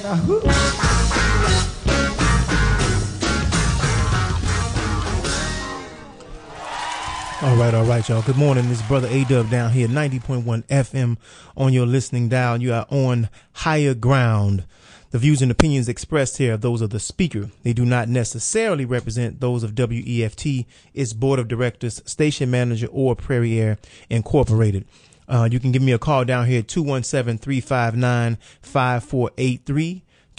All right, y'all. Good morning. This is Brother A-Dub down here, 90.1 FM on your listening dial. You are on higher ground. The views and opinions expressed here are those of the speaker. They do not necessarily represent those of WEFT, its board of directors, station manager, or Prairie Air Incorporated. You can give me a call down here at 217-359-5483,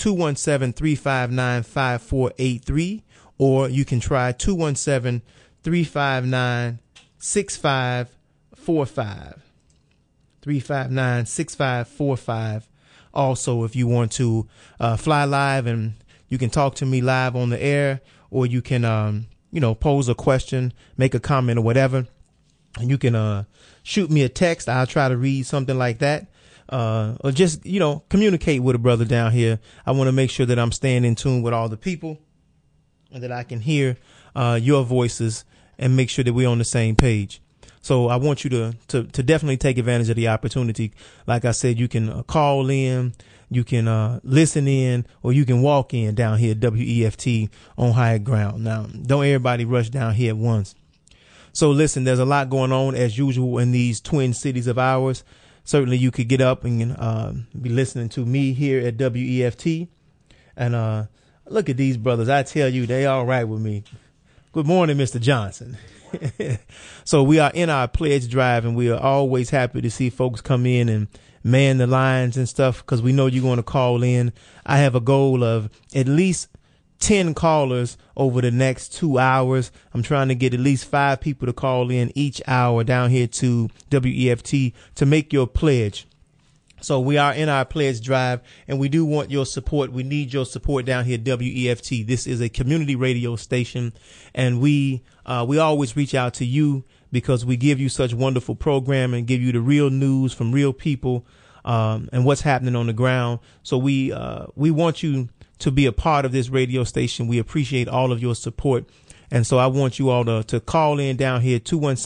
217-359-5483, or you can try 217-359-6545, 359-6545. Also, if you want to fly live and you can talk to me live on the air, or you can, pose a question, make a comment or whatever, and you can shoot me a text. I'll try to read something like that, or just, communicate with a brother down here. I want to make sure that I'm staying in tune with all the people and that I can hear your voices and make sure that we're on the same page. So I want you to definitely take advantage of the opportunity. Like I said, you can call in, you can listen in, or you can walk in down here at WEFT on higher ground. Now, don't everybody rush down here at once. So listen, there's a lot going on as usual in these twin cities of ours. Certainly you could get up and be listening to me here at WEFT. And look at these brothers. I tell you, they all right with me. Good morning, Mr. Johnson. So we are in our pledge drive, and we are always happy to see folks come in and man the lines and stuff, because we know you're going to call in. I have a goal of at least 10 callers over the next 2 hours. I'm trying to get at least 5 people to call in each hour down here to WEFT to make your pledge. So we are in our pledge drive, and we do want your support. We need your support down here at WEFT. This is a community radio station, and we always reach out to you because we give you such wonderful programming, give you the real news from real people, and what's happening on the ground. So we want you to be a part of this radio station. We appreciate all of your support. And so I want you all to call in down here,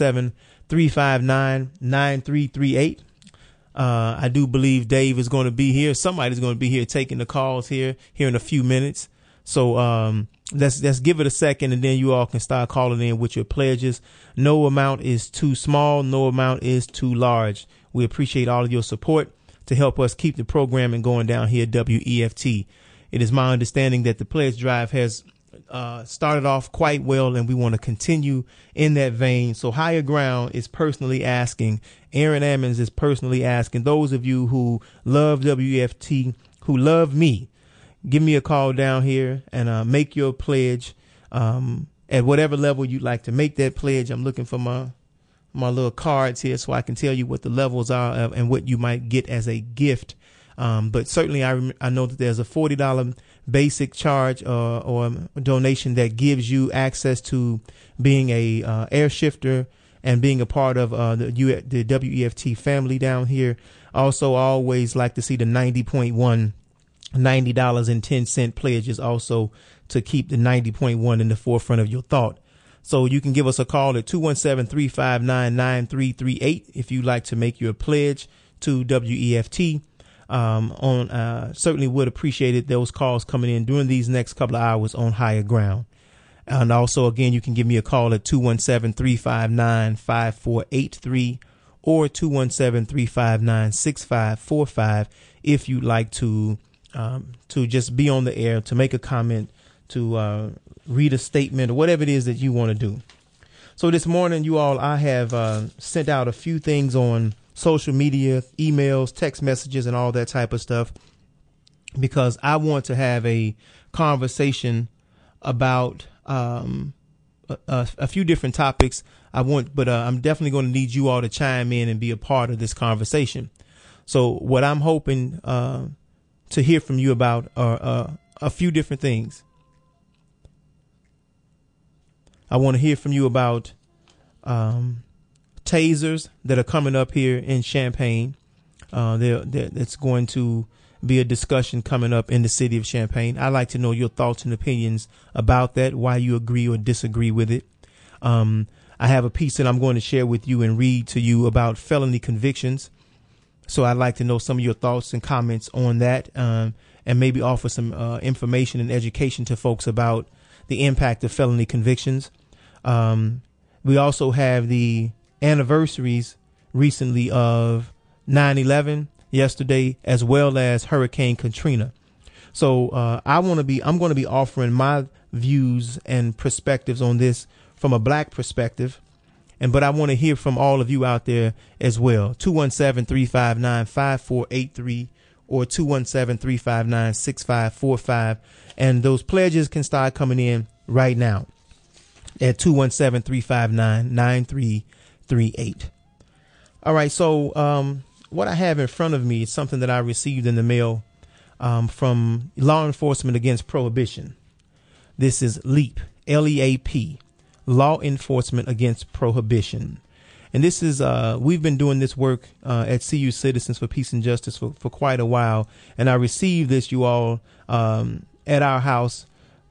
217-359-9338. I do believe Dave is going to be here. Somebody's going to be here taking the calls here in a few minutes. So let's give it a second, and then you all can start calling in with your pledges. No amount is too small. No amount is too large. We appreciate all of your support to help us keep the programming going down here at WEFT. It is my understanding that the pledge drive has started off quite well, and we want to continue in that vein. So Higher Ground is personally asking, Aaron Ammons is personally asking, those of you who love WFT, who love me, give me a call down here and make your pledge at whatever level you'd like to make that pledge. I'm looking for my little cards here so I can tell you what the levels are and what you might get as a gift. But certainly I know that there's a $40 basic charge or donation that gives you access to being a air shifter and being a part of the WEFT family down here. Also, I always like to see the 90.1 $90.10 pledges also to keep the 90.1 in the forefront of your thought. So you can give us a call at 217-359-9338 if you'd like to make your pledge to WEFT. Certainly would appreciate it, those calls coming in during these next couple of hours on Higher Ground. And also, again, you can give me a call at 217-359-5483 or 217-359-6545 if you'd like to just be on the air, to make a comment, to read a statement, or whatever it is that you want to do. So this morning, you all, I have sent out a few things on social media, emails, text messages, and all that type of stuff, because I want to have a conversation about a few different topics. But I'm definitely going to need you all to chime in and be a part of this conversation. So what I'm hoping to hear from you about are a few different things. I want to hear from you about tasers that are coming up here in Champaign. It's going to be a discussion coming up in the city of Champaign. I'd like to know your thoughts and opinions about that, why you agree or disagree with it. I have a piece that I'm going to share with you and read to you about felony convictions. So I'd like to know some of your thoughts and comments on that, and maybe offer some information and education to folks about the impact of felony convictions. We also have the anniversaries recently of 9/11 yesterday, as well as Hurricane Katrina. So I'm going to be offering my views and perspectives on this from a black perspective. But I want to hear from all of you out there as well. 217-359-5483 or 217-359-6545. And those pledges can start coming in right now at 217-359-9338. All right. So what I have in front of me is something that I received in the mail from Law Enforcement Against Prohibition. This is LEAP, LEAP. Law Enforcement Against Prohibition. And this is, we've been doing this work at CU Citizens for Peace and Justice for quite a while. And I received this, you all, at our house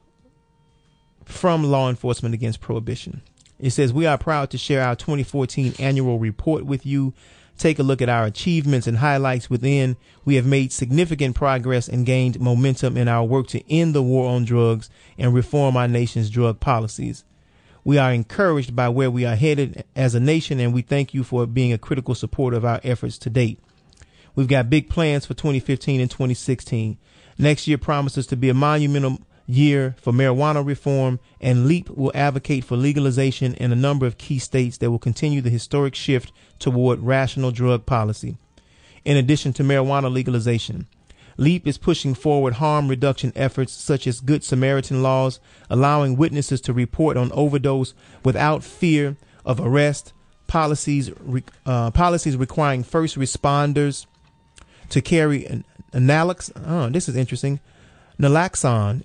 from Law Enforcement Against Prohibition. It says, we are proud to share our 2014 annual report with you. Take a look at our achievements and highlights within. We have made significant progress and gained momentum in our work to end the war on drugs and reform our nation's drug policies. We are encouraged by where we are headed as a nation, and we thank you for being a critical supporter of our efforts to date. We've got big plans for 2015 and 2016. Next year promises to be a monumental year for marijuana reform, and LEAP will advocate for legalization in a number of key states that will continue the historic shift toward rational drug policy. In addition to marijuana legalization, LEAP is pushing forward harm reduction efforts such as Good Samaritan laws, allowing witnesses to report on overdose without fear of arrest, policies requiring first responders to carry this is interesting, naloxone,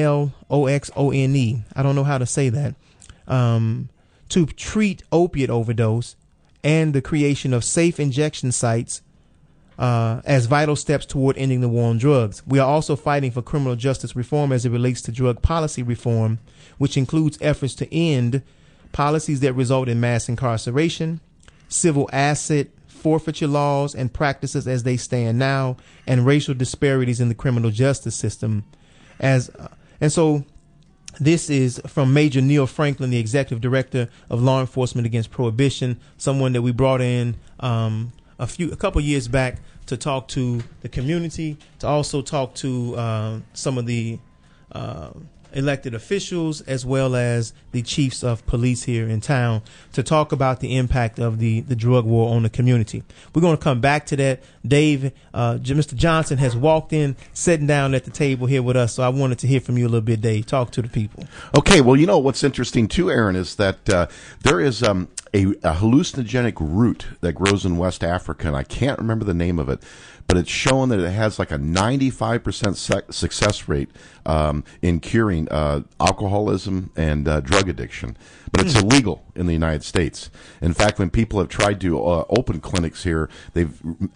Naloxone, I don't know how to say that, to treat opiate overdose, and the creation of safe injection sites as vital steps toward ending the war on drugs. We are also fighting for criminal justice reform as it relates to drug policy reform, which includes efforts to end policies that result in mass incarceration, civil asset forfeiture laws and practices as they stand now, and racial disparities in the criminal justice system. And so this is from Major Neil Franklin, the Executive Director of Law Enforcement Against Prohibition, someone that we brought in a couple years back to talk to the community, to also talk to some of the elected officials, as well as the chiefs of police here in town, to talk about the impact of the drug war on the community. We're going to come back to that. Dave, Mr. Johnson has walked in, sitting down at the table here with us, so I wanted to hear from you a little bit, Dave. Talk to the people. Okay, well, you know what's interesting too, Aaron, is that there is a hallucinogenic root that grows in West Africa, and I can't remember the name of it, but it's shown that it has like a 95% success rate in curing alcoholism and drug addiction. But it's illegal in the United States. In fact, when people have tried to open clinics here, they've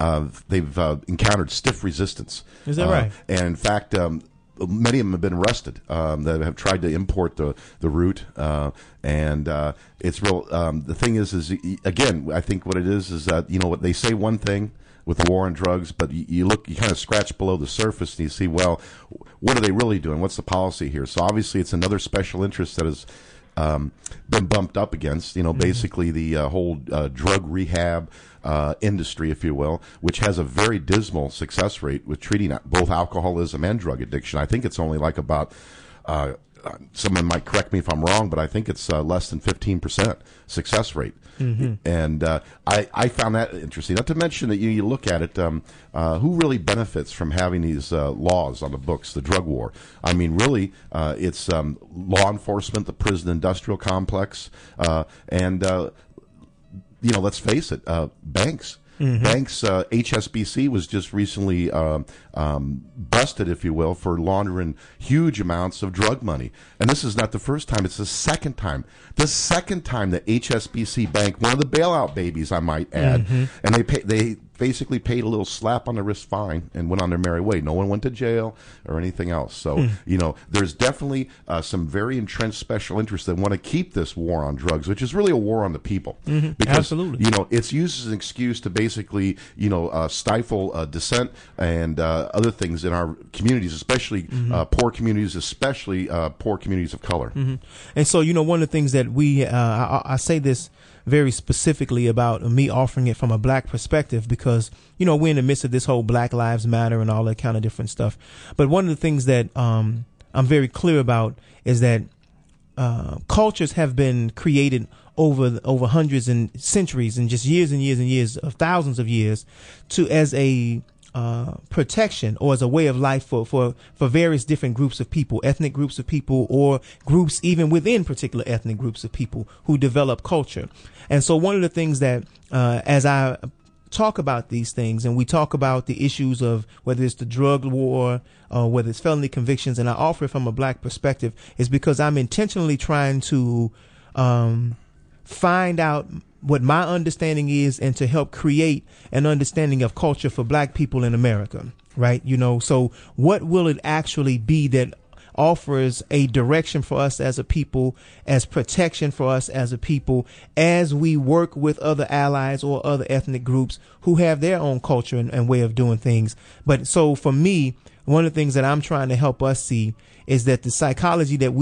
encountered stiff resistance. Is that right? And in fact, many of them have been arrested that have tried to import the root, and it's real. The thing is again, I think what it is that, you know, what they say one thing with the war on drugs, but you kind of scratch below the surface and you see, well, what are they really doing? What's the policy here? So obviously it's another special interest that has been bumped up against, you know, basically the whole drug rehab industry, if you will, which has a very dismal success rate with treating both alcoholism and drug addiction. I think it's only like about, someone might correct me if I'm wrong, but I think it's less than 15% success rate. And I found that interesting. Not to mention that you look at it, who really benefits from having these laws on the books, the drug war? I mean, really, it's law enforcement, the prison industrial complex, and, you know, let's face it, banks. Banks, HSBC was just recently busted, if you will, for laundering huge amounts of drug money. And this is not the first time; it's the second time. The second time that HSBC Bank, one of the bailout babies, I might add, and they basically paid a little slap on the wrist fine and went on their merry way. No one went to jail or anything else. So, there's definitely some very entrenched special interests that want to keep this war on drugs, which is really a war on the people. Mm-hmm. Because, Absolutely. It's used as an excuse to basically, stifle dissent and other things in our communities, especially poor communities, especially poor communities of color. Mm-hmm. And so, one of the things that I say this very specifically about me offering it from a black perspective because, we're in the midst of this whole Black Lives Matter and all that kind of different stuff. But one of the things that I'm very clear about is that cultures have been created over hundreds and centuries and just years and years and years of thousands of years as a protection or as a way of life for various different groups of people, ethnic groups of people, or groups even within particular ethnic groups of people who develop culture. And so one of the things that as I talk about these things and we talk about the issues of whether it's the drug war or whether it's felony convictions, and I offer it from a black perspective, is because I'm intentionally trying to find out what my understanding is and to help create an understanding of culture for black people in America, right? So what will it actually be that offers a direction for us as a people, as protection for us as a people, as we work with other allies or other ethnic groups who have their own culture and way of doing things. But so for me, one of the things that I'm trying to help us see is that the psychology that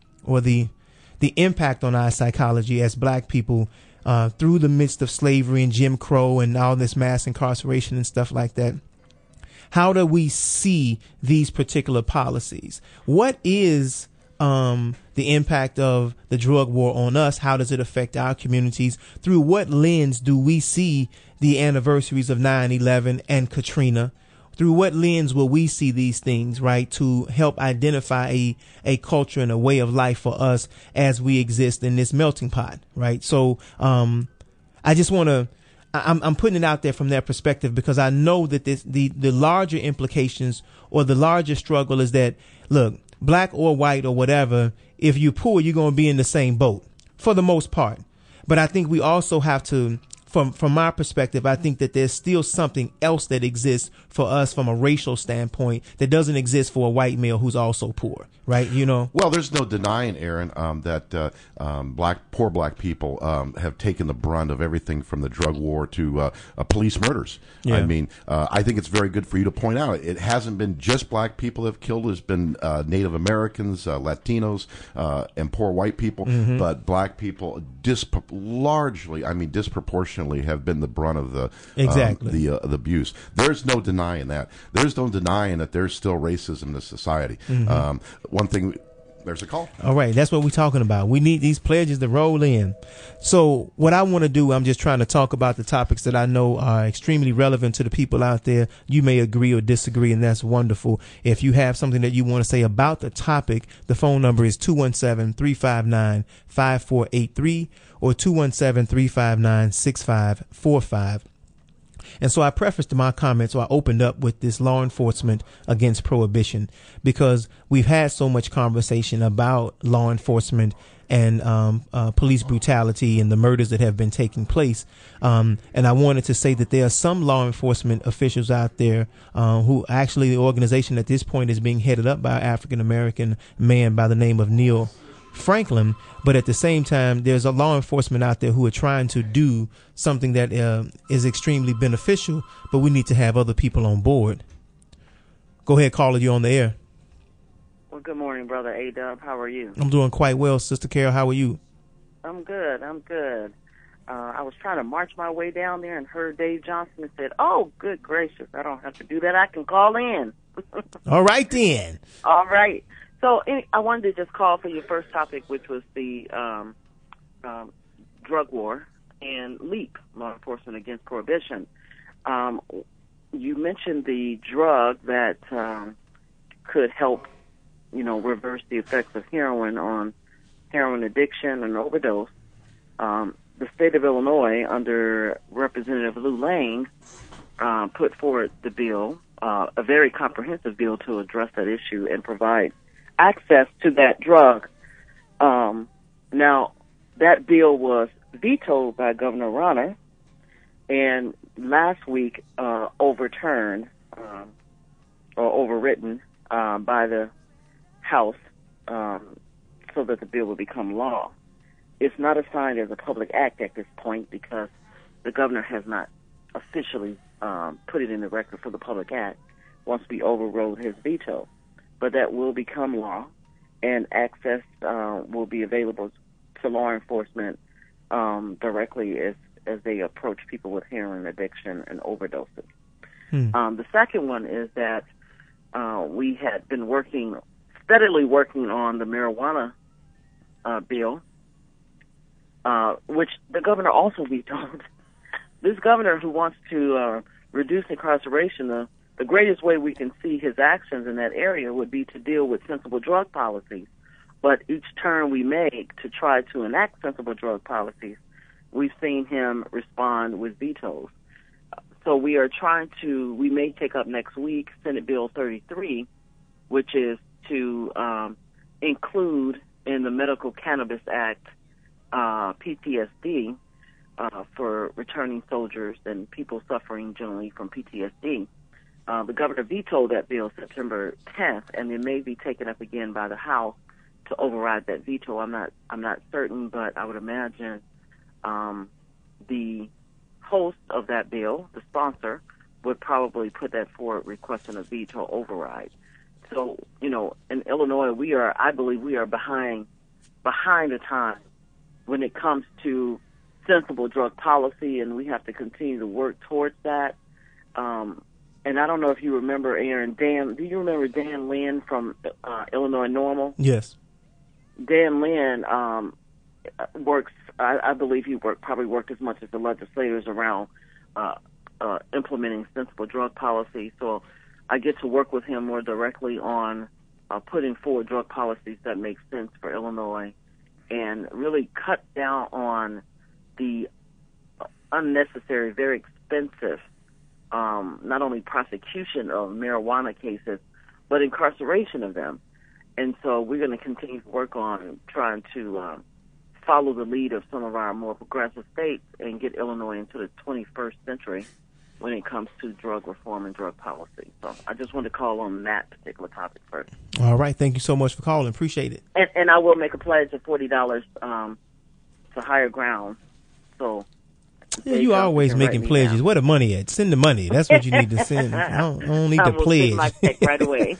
the impact on our psychology as black people through the midst of slavery and Jim Crow and all this mass incarceration and stuff like that. How do we see these particular policies? What is the impact of the drug war on us? How does it affect our communities? Through what lens do we see the anniversaries of 9/11 and Katrina? Through what lens will we see these things, right, to help identify a culture and a way of life for us as we exist in this melting pot, right? So I just want to I'm putting it out there from that perspective because I know that the larger implications or the larger struggle is that, look, black or white or whatever, if you're poor, you're going to be in the same boat for the most part. But I think we also have to, from my perspective, I think that there's still something else that exists for us from a racial standpoint that doesn't exist for a white male who's also poor, right? Well, there's no denying, Aaron, that poor black people have taken the brunt of everything from the drug war to police murders. Yeah. I mean, I think it's very good for you to point out it hasn't been just black people that have killed. There's been Native Americans, Latinos, and poor white people, but black people disproportionately have been the brunt of the abuse. There's no denying that. There's no denying that there's still racism in this society. One thing, there's a call. All right, that's what we're talking about. We need these pledges to roll in. So what I want to do, I'm just trying to talk about the topics that I know are extremely relevant to the people out there. You may agree or disagree, and that's wonderful. If you have something that you want to say about the topic, the phone number is 217-359-5483 or 217-359-6545. And so I prefaced my comments, or I opened up with this law enforcement against prohibition, because we've had so much conversation about law enforcement and police brutality and the murders that have been taking place. And I wanted to say that there are some law enforcement officials out there who actually, the organization at this point is being headed up by an African-American man by the name of Neil Franklin, but at the same time, there's a law enforcement out there who are trying to do something that is extremely beneficial, but we need to have other people on board. Go ahead, caller, you're on the air. Well, good morning, Brother A-Dub. How are you? I'm doing quite well, Sister Carol. How are you? I'm good. I was trying to march my way down there and heard Dave Johnson and said, oh, good gracious, I don't have to do that. I can call in. All right, then. All right. So I wanted to just call for your first topic, which was the drug war and LEAP, Law Enforcement Against Prohibition. You mentioned the drug that could help, reverse the effects of heroin on heroin addiction and overdose. The state of Illinois, under Representative Lou Lane, put forward the bill, a very comprehensive bill to address that issue and provide access to that drug. Now, that bill was vetoed by Governor Rauner, and last week overturned or overwritten by the House so that the bill would become law. It's not assigned as a public act at this point because the governor has not officially put it in the record for the public act once we overrode his veto. But that will become law, and access will be available to law enforcement directly as they approach people with heroin addiction and overdoses. The second one is that we had been steadily working on the marijuana bill, which the governor also vetoed. This governor who wants to reduce incarceration, the greatest way we can see his actions in that area would be to deal with sensible drug policies. But each turn we make to try to enact sensible drug policies, we've seen him respond with vetoes. So we may take up next week Senate Bill 33, which is to include in the Medical Cannabis Act PTSD for returning soldiers and people suffering generally from PTSD. The governor vetoed that bill September 10th, and it may be taken up again by the House to override that veto. I'm not certain, but I would imagine the host of that bill, the sponsor, would probably put that forward requesting a veto override. So, in Illinois, I believe we are behind the time when it comes to sensible drug policy, and we have to continue to work towards that. And I don't know if you remember, Aaron, do you remember Dan Lynn from Illinois Normal? Yes. Dan Lynn works, I believe he probably worked as much as the legislators around implementing sensible drug policy. So I get to work with him more directly on putting forward drug policies that make sense for Illinois and really cut down on the unnecessary, very expensive, not only prosecution of marijuana cases, but incarceration of them. And so we're going to continue to work on trying to follow the lead of some of our more progressive states and get Illinois into the 21st century when it comes to drug reform and drug policy. So I just wanted to call on that particular topic first. All right. Thank you so much for calling. Appreciate it. And I will make a pledge of $40 to Higher Ground. So yeah, you always making pledges. Where the money at? Send the money. That's what you need to send. I don't need to pledge. My check right away.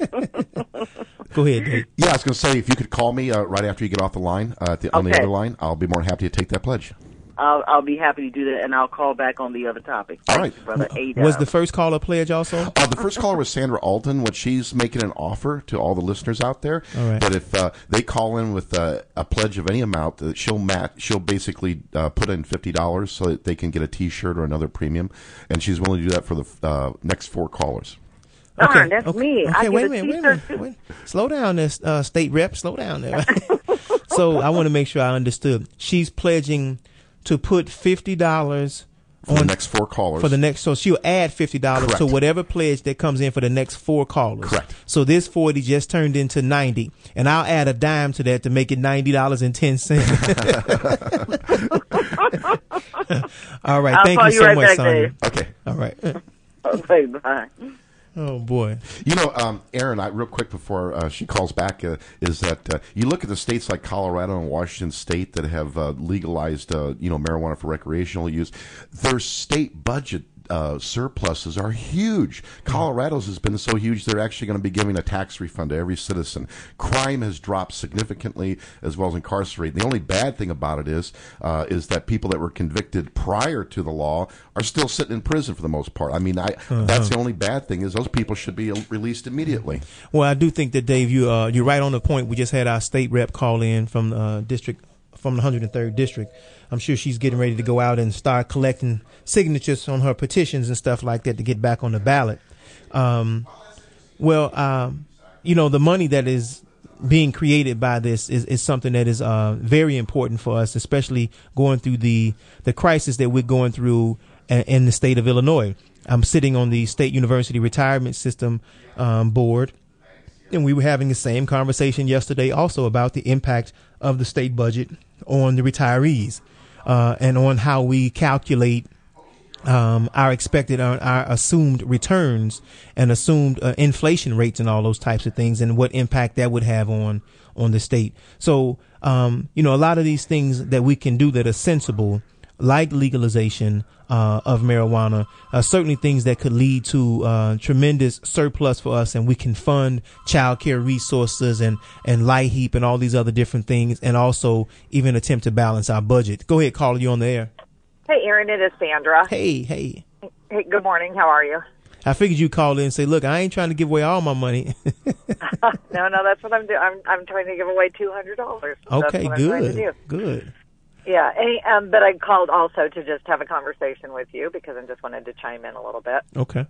Go ahead, Dave. Yeah, I was going to say, if you could call me right after you get off the line, on the other line, I'll be more happy to take that pledge. I'll be happy to do that, and I'll call back on the other topic. All right. Brother A-Dub. Was the first caller pledge also? The first caller was Sandra Alton. What she's making an offer to all the listeners out there that if they call in with a pledge of any amount, that she'll basically put in $50 so that they can get a T-shirt or another premium, and she's willing to do that for the next 4 callers. Okay, that's me. Okay, wait a minute. Slow down there, state rep. Slow down there. So I want to make sure I understood. She's pledging to put $50 for the next 4 callers. So she'll add $50 to whatever pledge that comes in for the next 4 callers. Correct. So this 40 just turned into 90, and I'll add a dime to that to make it $90.10. All right. Thank you so much, Sonia. Okay. All right. Okay. Bye. Oh, boy. Aaron, real quick before she calls back, is that you look at the states like Colorado and Washington State that have legalized, marijuana for recreational use. Their state budget surpluses are huge. Colorado's has been so huge they're actually going to be giving a tax refund to every citizen. Crime has dropped significantly as well as incarcerated. The only bad thing about it is that people that were convicted prior to the law are still sitting in prison for the most part. I mean, that's the only bad thing is those people should be released immediately. Well, I do think that, Dave, you're right on the point. We just had our state rep call in from the 103rd district. I'm sure she's getting ready to go out and start collecting signatures on her petitions and stuff like that to get back on the ballot. The money that is being created by this is something that is very important for us, especially going through the crisis that we're going through in the state of Illinois. I'm sitting on the State University Retirement System board, and we were having the same conversation yesterday also about the impact of the state budget on the retirees and on how we calculate our expected, our assumed returns and assumed inflation rates and all those types of things, and what impact that would have on the state. So, a lot of these things that we can do that are sensible, like legalization of marijuana, certainly things that could lead to tremendous surplus for us, and we can fund child care resources and LIHEAP and all these other different things, and also even attempt to balance our budget. Go ahead, caller, you on the air. Hey, Aaron, it is Sandra. Hey. Hey, good morning. How are you? I figured you'd call in and say, look, I ain't trying to give away all my money. No, that's what I'm doing. I'm trying to give away $200. Okay, good. Yeah, but I called also to just have a conversation with you because I just wanted to chime in a little bit. Okay.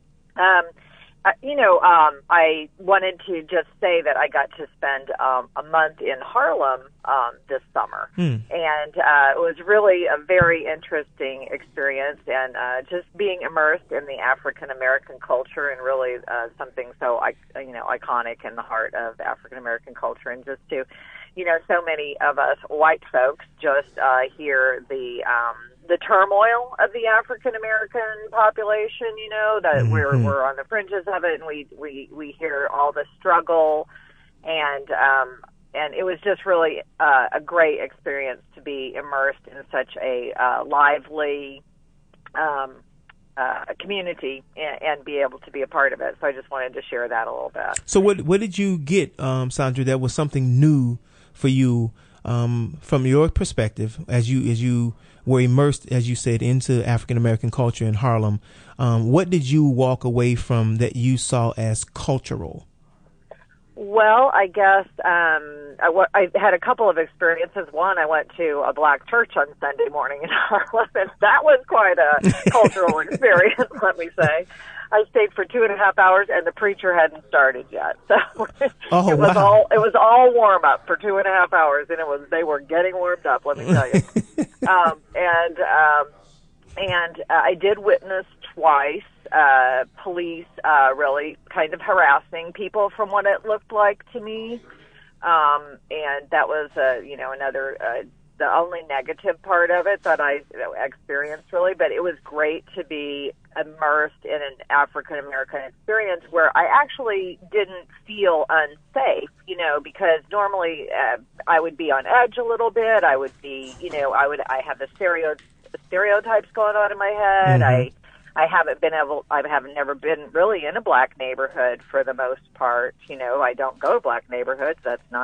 I wanted to just say that I got to spend a month in Harlem this summer, and it was really a very interesting experience, and just being immersed in the African American culture, and really something so iconic in the heart of African American culture, and just to, so many of us white folks just hear the turmoil of the African American population, that we're on the fringes of it, and we hear all the struggle, and it was just really a great experience to be immersed in such a lively community and be able to be a part of it. So I just wanted to share that a little bit. So what did you get, Sandra, that was something new for you from your perspective as you were immersed, as you said, into African American culture in Harlem? What did you walk away from that you saw as cultural? Well, I guess I had a couple of experiences. One, I went to a black church on Sunday morning in Harlem, and that was quite a cultural experience, let me say. I stayed for 2.5 hours, and the preacher hadn't started yet. So it was all warm up for 2.5 hours, and they were getting warmed up. Let me tell you. And I did witness twice police really kind of harassing people, from what it looked like to me, and that was another. The only negative part of it that I experienced, really, but it was great to be immersed in an African American experience where I actually didn't feel unsafe, because normally I would be on edge a little bit. I would be, I have the stereotypes going on in my head. Mm-hmm. I have never been really in a black neighborhood for the most part. I don't go to black neighborhoods.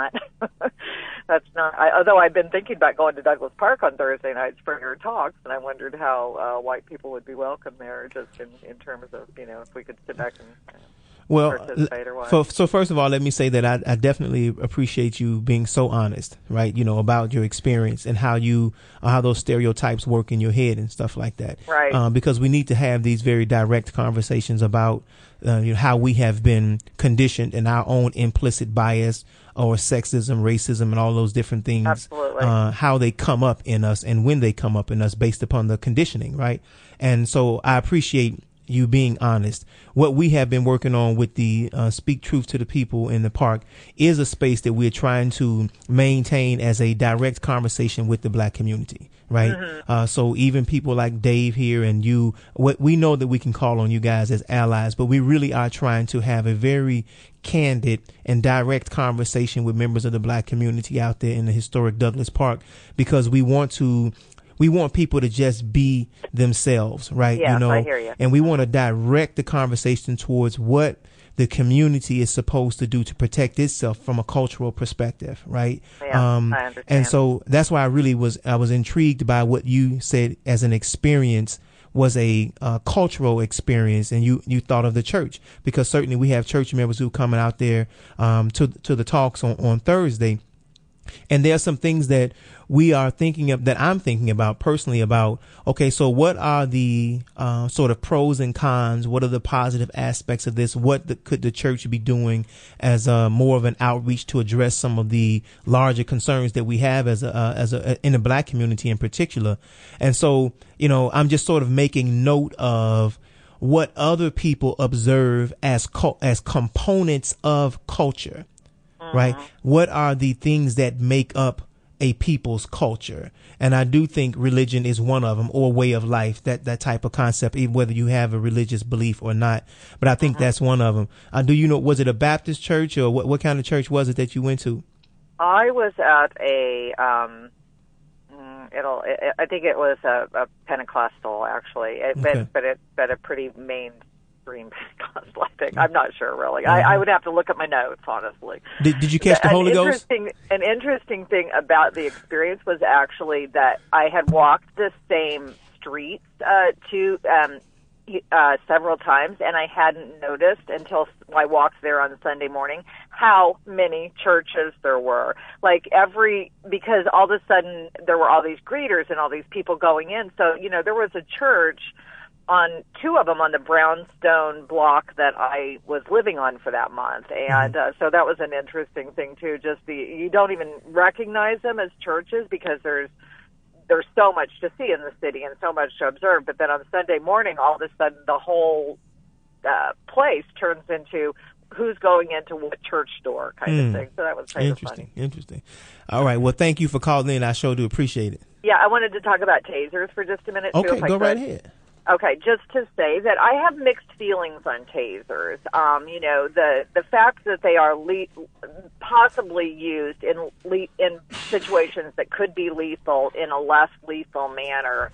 Although I've been thinking about going to Douglas Park on Thursday nights for your talks, and I wondered how white people would be welcome there, just in terms of, if we could sit back and participate or what. So first of all, let me say that I definitely appreciate you being so honest, right? About your experience and how those stereotypes work in your head and stuff like that. Right. Because we need to have these very direct conversations about how we have been conditioned in our own implicit bias or sexism, racism, and all those different things. Absolutely. How they come up in us and when they come up in us based upon the conditioning, right? And so I appreciate you being honest. What we have been working on with the Speak Truth to the People in the Park is a space that we're trying to maintain as a direct conversation with the black community, right? Mm-hmm. So even people like Dave here and you, we know that we can call on you guys as allies, but we really are trying to have a very candid and direct conversation with members of the black community out there in the historic Douglas Park, because we want people to just be themselves, right? Yeah, I hear you. And we want to direct the conversation towards what the community is supposed to do to protect itself from a cultural perspective, right? Yeah, I understand. And so that's why I was intrigued by what you said as an experience was a cultural experience, and you thought of the church, because certainly we have church members who are coming out there to the talks on Thursday. And there are some things that we are thinking of, that I'm thinking about personally about, okay, so what are the sort of pros and cons? What are the positive aspects of this? What could the church be doing as more of an outreach to address some of the larger concerns that we have as in the black community in particular? And so, I'm just sort of making note of what other people observe as components of culture. Right. What are the things that make up a people's culture. And I do think religion is one of them, or way of life, that type of concept, even whether you have a religious belief or not. But I think that's one of them. Do you know, was it a Baptist church, or what kind of church was it that you went to? I was at a, I think it was a Pentecostal, actually, but a pretty mainstream Pentecostal, I think. I'm not sure, really. I would have to look at my notes, honestly. Did you catch the Holy Ghost? An interesting thing about the experience was actually that I had walked the same streets several times, and I hadn't noticed until I walked there on Sunday morning how many churches there were. Because all of a sudden there were all these greeters and all these people going in. So, there was a church on two of them on the brownstone block that I was living on for that month. And so that was an interesting thing, too. You don't even recognize them as churches because there's so much to see in the city and so much to observe. But then on Sunday morning, all of a sudden, the whole place turns into who's going into what church door kind of thing. So that was kind of funny. Interesting. All right. Well, thank you for calling in. I sure do appreciate it. Yeah, I wanted to talk about tasers for just a minute. Okay, go right ahead. Okay, just to say that I have mixed feelings on tasers. The fact that they are possibly used in situations that could be lethal in a less lethal manner.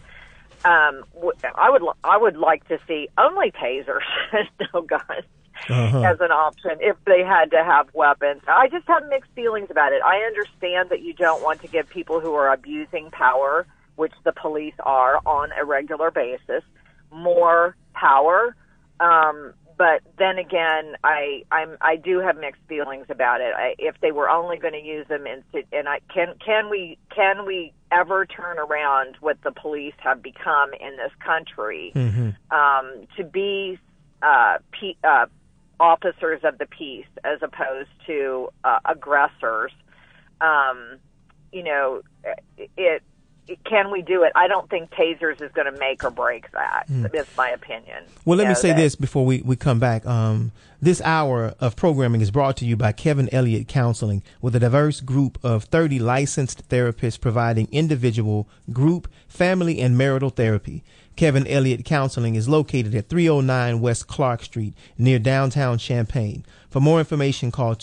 I would like to see only tasers and no guns as an option if they had to have weapons. I just have mixed feelings about it. I understand that you don't want to give people who are abusing power, which the police are on a regular basis, more power, but then again, I do have mixed feelings about it. If they were only going to use them, can we ever turn around what the police have become in this country to be officers of the peace as opposed to aggressors? Can we do it? I don't think tasers is going to make or break that. That's my opinion. Well, let me say this before we come back. This hour of programming is brought to you by Kevin Elliott Counseling, with a diverse group of 30 licensed therapists providing individual, group, family, and marital therapy. Kevin Elliott Counseling is located at 309 West Clark Street near downtown Champaign. For more information, call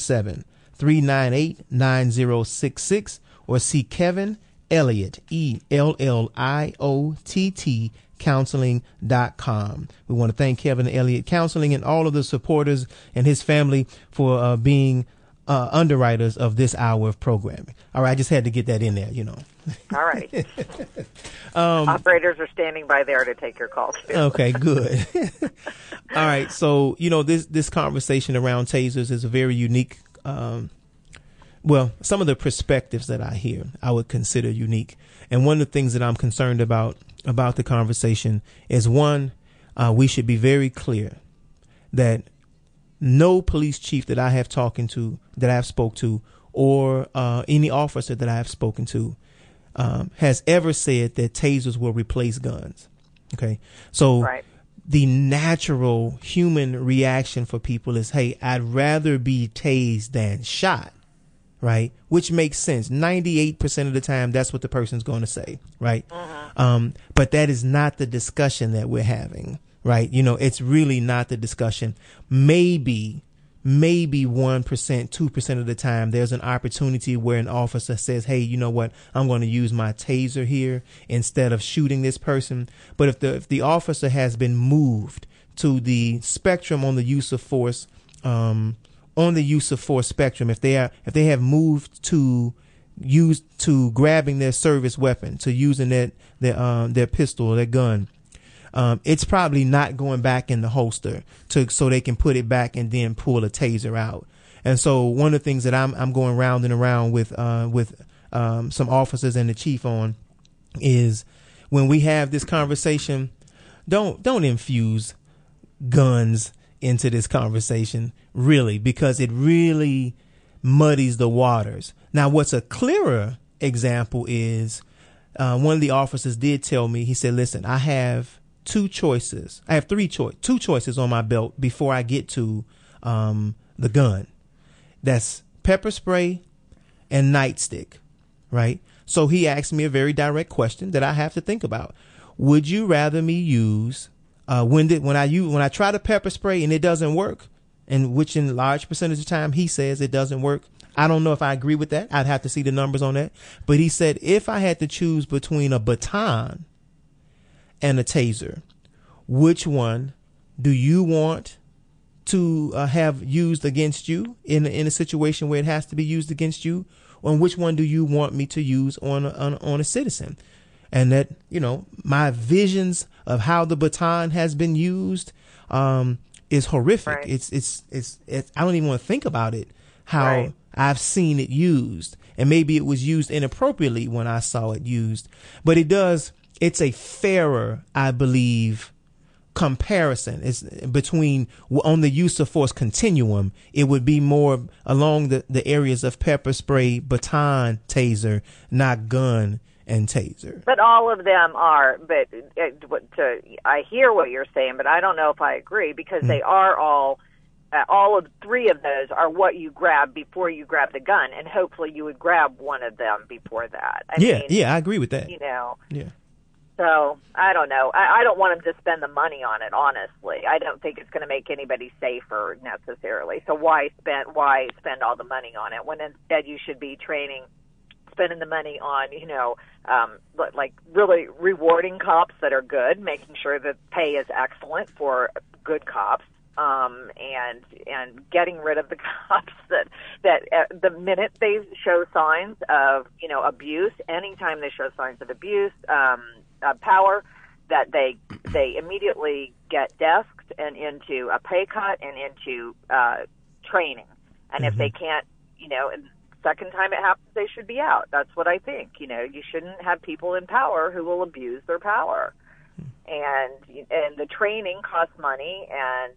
217-398-9066 or see Kevin Elliott, ELLIOTT, counseling.com. We want to thank Kevin Elliott Counseling and all of the supporters and his family for being underwriters of this hour of programming. All right, I just had to get that in there, All right. Operators are standing by there to take your calls. Okay, good. All right, so, this conversation around tasers is a very unique some of the perspectives that I hear, I would consider unique. And one of the things that I'm concerned about the conversation is, one, we should be very clear that no police chief that I have spoken to, or any officer that I have spoken to, has ever said that tasers will replace guns. Okay. So the natural human reaction for people is, hey, I'd rather be tased than shot. Right. Which makes sense. 98% of the time, that's what the person's going to say. Right. But that is not the discussion that we're having. Right. It's really not the discussion. Maybe 1%, 2% of the time, there's an opportunity where an officer says, hey, you know what? I'm going to use my taser here instead of shooting this person. But if the officer has been moved to the spectrum on the use of force, spectrum, if they have moved to grabbing their service weapon, to using their pistol or their gun, it's probably not going back in the holster so they can put it back and then pull a taser out. And so one of the things that I'm going round and around with some officers and the chief on is, when we have this conversation, don't infuse guns into this conversation, really, because it really muddies the waters. Now, what's a clearer example is, one of the officers did tell me, he said, listen, I have two choices. I have two choices on my belt before I get to the gun. That's pepper spray and nightstick. right? So he asked me a very direct question that I have to think about. Would you rather me use when I try to pepper spray and it doesn't work, and which in large percentage of the time he says it doesn't work. I don't know if I agree with that. I'd have to see the numbers on that. But he said if I had to choose between a baton and a taser, which one do you want to have used against you in a situation where it has to be used against you? On which one do you want me to use on a citizen? And that, my visions of how the baton has been used is horrific. Right. It's I don't even want to think about it, how Right. I've seen it used. And maybe it was used inappropriately when I saw it used. But it's a fairer, I believe, comparison. It's between on the use of force continuum. It would be more along the areas of pepper spray, baton, taser, not gun and taser. But all of them are. But I hear what you're saying, but I don't know if I agree, because they are all of three of those are what you grab before you grab the gun, and hopefully you would grab one of them before that. I mean, I agree with that. Yeah. So I don't know. I don't want them to spend the money on it, honestly. I don't think it's going to make anybody safer necessarily. So why spend all the money on it when instead you should be spending the money on, like really rewarding cops that are good, making sure that pay is excellent for good cops, and getting rid of the cops that the minute they show signs of, abuse, anytime they show signs of abuse, power, that they immediately get desked and into a pay cut and into training. And if they can't, second time it happens, they should be out. That's what I think. You shouldn't have people in power who will abuse their power. And the training costs money, and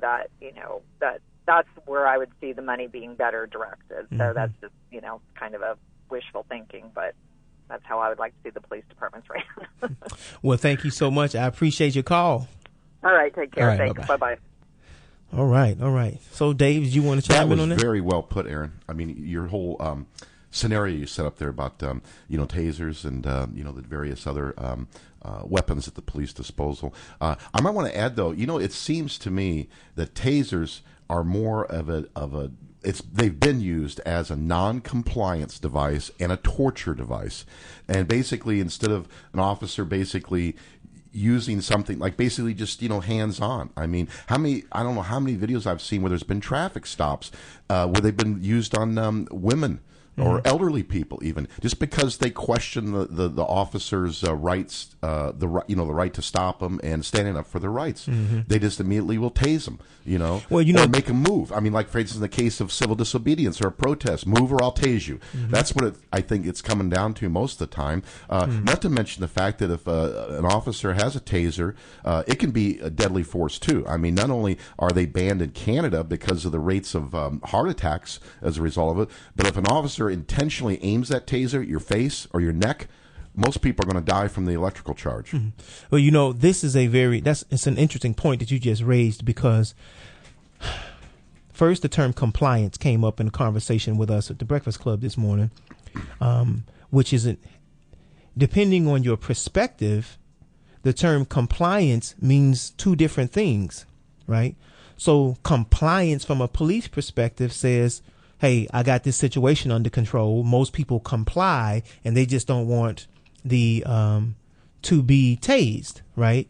that's where I would see the money being better directed. So that's just kind of a wishful thinking, but that's how I would like to see the police departments ran. Well, thank you so much. I appreciate your call. All right, take care. All right, Thanks. Bye-bye. All right. So, Dave, do you want to chime in on that? That was very well put, Aaron. I mean, your whole scenario you set up there about tasers and the various other weapons at the police disposal. I might want to add, though, it seems to me that tasers are more of a they've been used as a non-compliance device and a torture device, and basically instead of an officer basically using something like basically just hands-on. I mean, I don't know how many videos I've seen where there's been traffic stops where they've been used on women or elderly people, even just because they question the officer's rights, the right to stop them and standing up for their rights. They just immediately will tase them, or make them move. I mean, like for instance, in the case of civil disobedience or a protest, move or I'll tase you. That's what I think it's coming down to most of the time. Not to mention the fact that if an officer has a taser, it can be a deadly force too. I mean, not only are they banned in Canada because of the rates of heart attacks as a result of it, but if an officer intentionally aims that taser at your face or your neck, most people are going to die from the electrical charge. Well, this is it's an interesting point that you just raised, because first the term compliance came up in a conversation with us at the Breakfast Club this morning, which isn't, depending on your perspective, the term compliance means two different things, right? So compliance from a police perspective says, hey, I got this situation under control. Most people comply, and they just don't want the to be tased, right?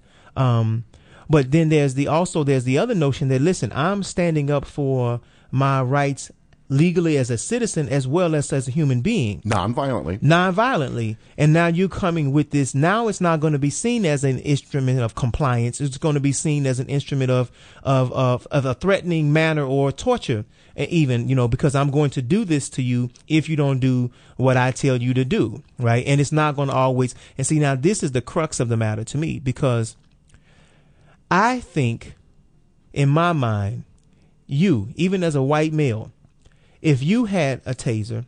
But then there's the other notion that, listen, I'm standing up for my rights legally as a citizen as well as a human being. Non-violently. And now you're coming with this. Now it's not going to be seen as an instrument of compliance. It's going to be seen as an instrument of a threatening manner or torture, even, because I'm going to do this to you if you don't do what I tell you to do. Right. And it's not going to always. And see, now this is the crux of the matter to me, because I think in my mind, even as a white male, if you had a taser,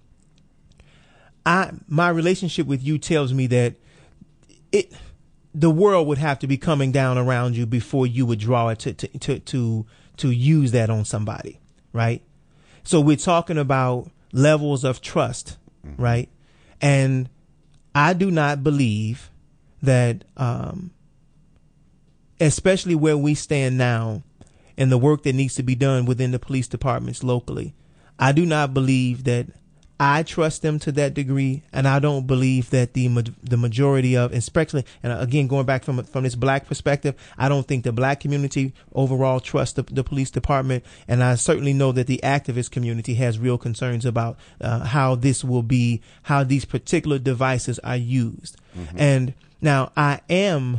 my relationship with you tells me that the world would have to be coming down around you before you would draw it to use that on somebody, right? So we're talking about levels of trust, right? And I do not believe that, especially where we stand now and the work that needs to be done within the police departments locally, I do not believe that I trust them to that degree, and I don't believe that the majority of, especially, and again, going back from this black perspective, I don't think the black community overall trusts the police department, and I certainly know that the activist community has real concerns about how these particular devices are used. Mm-hmm. And now I am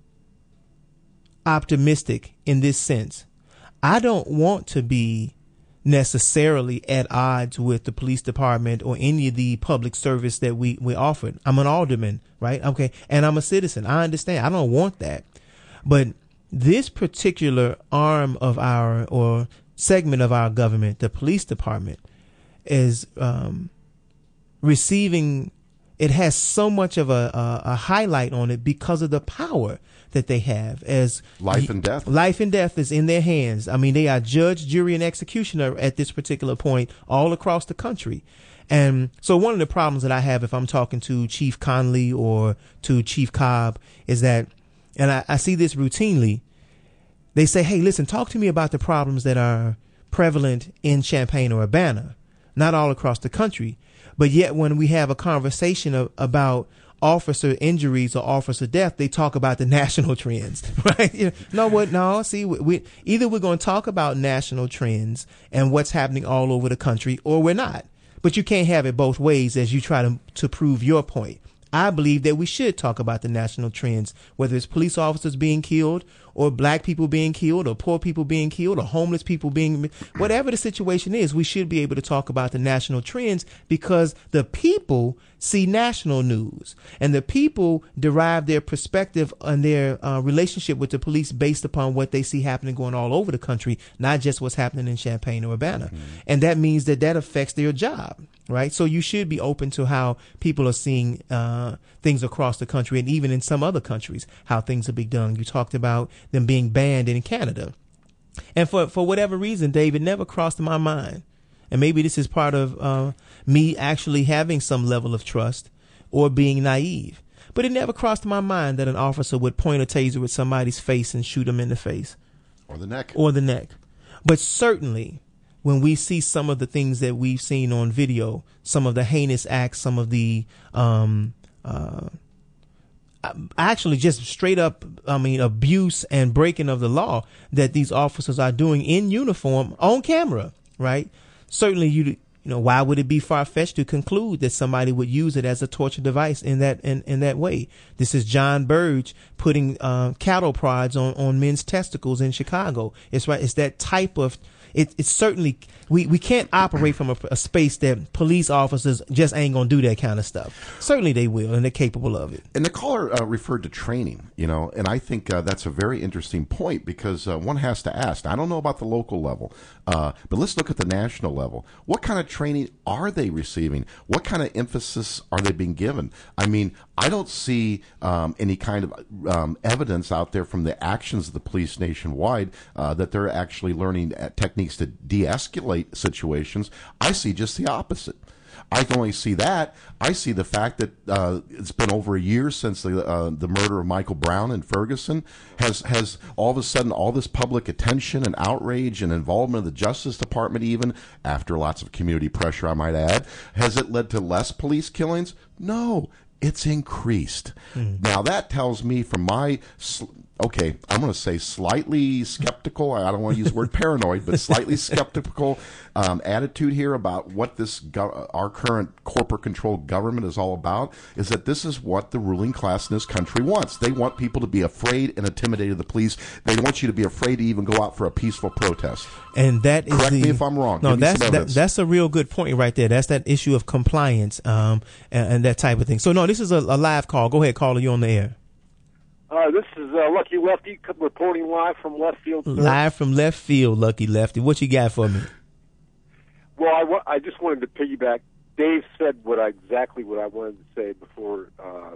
optimistic in this sense. I don't want to be necessarily at odds with the police department or any of the public service that we offer. I'm an alderman, right? Okay. And I'm a citizen. I understand. I don't want that. But this particular arm of our, or segment of our government, the police department, is receiving, it has so much of a highlight on it because of the power that they have. As life and death. Life and death is in their hands. I mean, they are judge, jury, and executioner at this particular point all across the country. And so one of the problems that I have if I'm talking to Chief Conley or to Chief Cobb is that, and I see this routinely, they say, hey, listen, talk to me about the problems that are prevalent in Champaign-Urbana, not all across the country. But yet when we have a conversation about officer injuries or officer death, they talk about the national trends, right? See, we either we're going to talk about national trends and what's happening all over the country, or we're not. But you can't have it both ways as you try to prove your point. I believe that we should talk about the national trends, whether it's police officers being killed or black people being killed or poor people being killed or homeless people being, whatever the situation is, we should be able to talk about the national trends because the people see national news and the people derive their perspective and their relationship with the police based upon what they see happening going all over the country, not just what's happening in Champaign-Urbana. Mm-hmm. And that means that affects their job, right? So you should be open to how people are seeing things across the country and even in some other countries, how things are being done. You talked about them being banned in Canada. And for whatever reason, Dave, it never crossed my mind. And maybe this is part of me actually having some level of trust or being naive. But it never crossed my mind that an officer would point a taser at somebody's face and shoot them in the face. Or the neck. But certainly, when we see some of the things that we've seen on video, some of the heinous acts, some of the actually just straight up, abuse and breaking of the law that these officers are doing in uniform on camera, right? Certainly, why would it be far-fetched to conclude that somebody would use it as a torture device in that way? This is John Burge putting cattle prods on men's testicles in Chicago. It's right. It's that type of. It's certainly we can't operate from a space that police officers just ain't gonna do that kind of stuff. Certainly they will, and they're capable of it. And the caller referred to training, and I think that's a very interesting point because one has to ask. I don't know about the local level, but let's look at the national level. What kind of training are they receiving? What kind of emphasis are they being given? I mean, I don't see any kind of evidence out there from the actions of the police nationwide that they're actually learning techniques to de-escalate situations. I see just the opposite. I can only see that. I see the fact that it's been over a year since the murder of Michael Brown in Ferguson has all of a sudden all this public attention and outrage and involvement of the Justice Department, even after lots of community pressure, I might add. Has it led to less police killings? No, it's increased. Now that tells me from my I'm going to say slightly skeptical. I don't want to use the word paranoid, but slightly skeptical attitude here about what our current corporate-controlled government is all about, is that this is what the ruling class in this country wants. They want people to be afraid and intimidated of the police. They want you to be afraid to even go out for a peaceful protest. And that is correct me if I'm wrong. No, that's a real good point right there. That's that issue of compliance and that type of thing. So no, this is a live call. Go ahead, caller. You're on the air. This is Lucky Lefty reporting live from left field. Sir. Live from left field, Lucky Lefty. What you got for me? Well, I just wanted to piggyback. Dave said exactly what I wanted to say before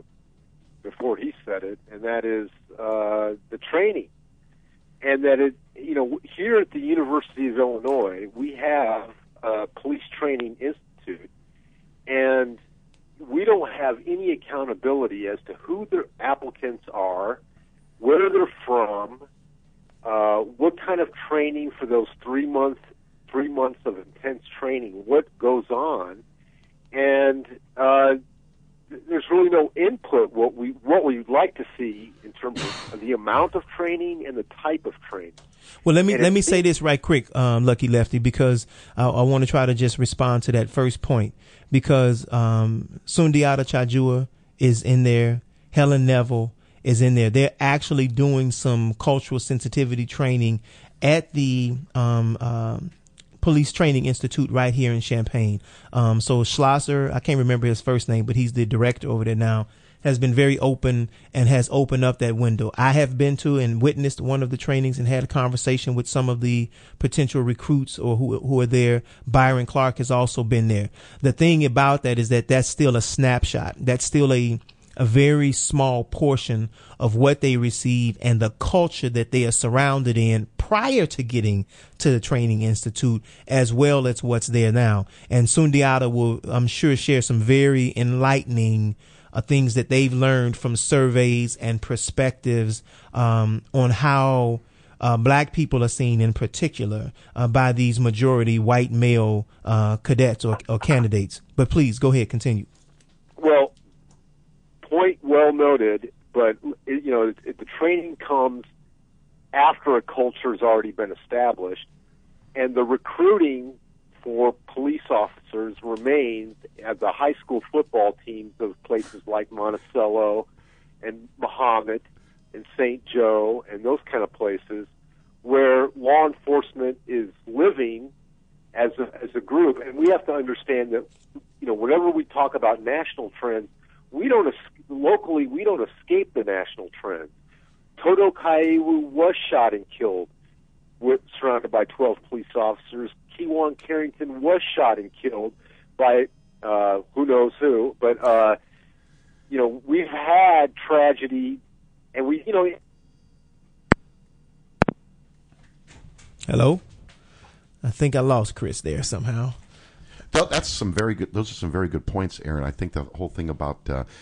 he said it, and that is the training, and that here at the University of Illinois we have a police training institute, and we don't have any accountability as to who their applicants are, where they're from, what kind of training for those 3 months of intense training, what goes on, and there's really no input. What we'd like to see in terms of the amount of training and the type of training. Well, let me say this right quick, Lucky Lefty, because I want to try to just respond to that first point, because Sundiata Chajua is in there, Helen Neville is in there. They're actually doing some cultural sensitivity training at the Police Training Institute right here in Champaign. So Schlosser, I can't remember his first name, but he's the director over there now, has been very open and has opened up that window. I have been to and witnessed one of the trainings and had a conversation with some of the potential recruits or who are there. Byron Clark has also been there. The thing about that is that that's still a snapshot. That's still a very small portion of what they receive and the culture that they are surrounded in prior to getting to the training institute, as well as what's there now. And Sundiata will, I'm sure, share some very enlightening things that they've learned from surveys and perspectives on how black people are seen in particular by these majority white male cadets or candidates. But please go ahead, continue. Well, point well noted, but the training comes after a culture has already been established, and the recruiting for police officers remains at the high school football teams of places like Monticello and Mahomet and St. Joe and those kind of places where law enforcement is living as a group. And we have to understand that, whenever we talk about national trends, locally we don't escape the national trends. Toto Kaiwu was shot and killed, surrounded by 12 police officers. Kewan Carrington was shot and killed by who knows who. But we've had tragedy, and Hello? I think I lost Chris there somehow. Those are some very good points, Aaron. I think the whole thing about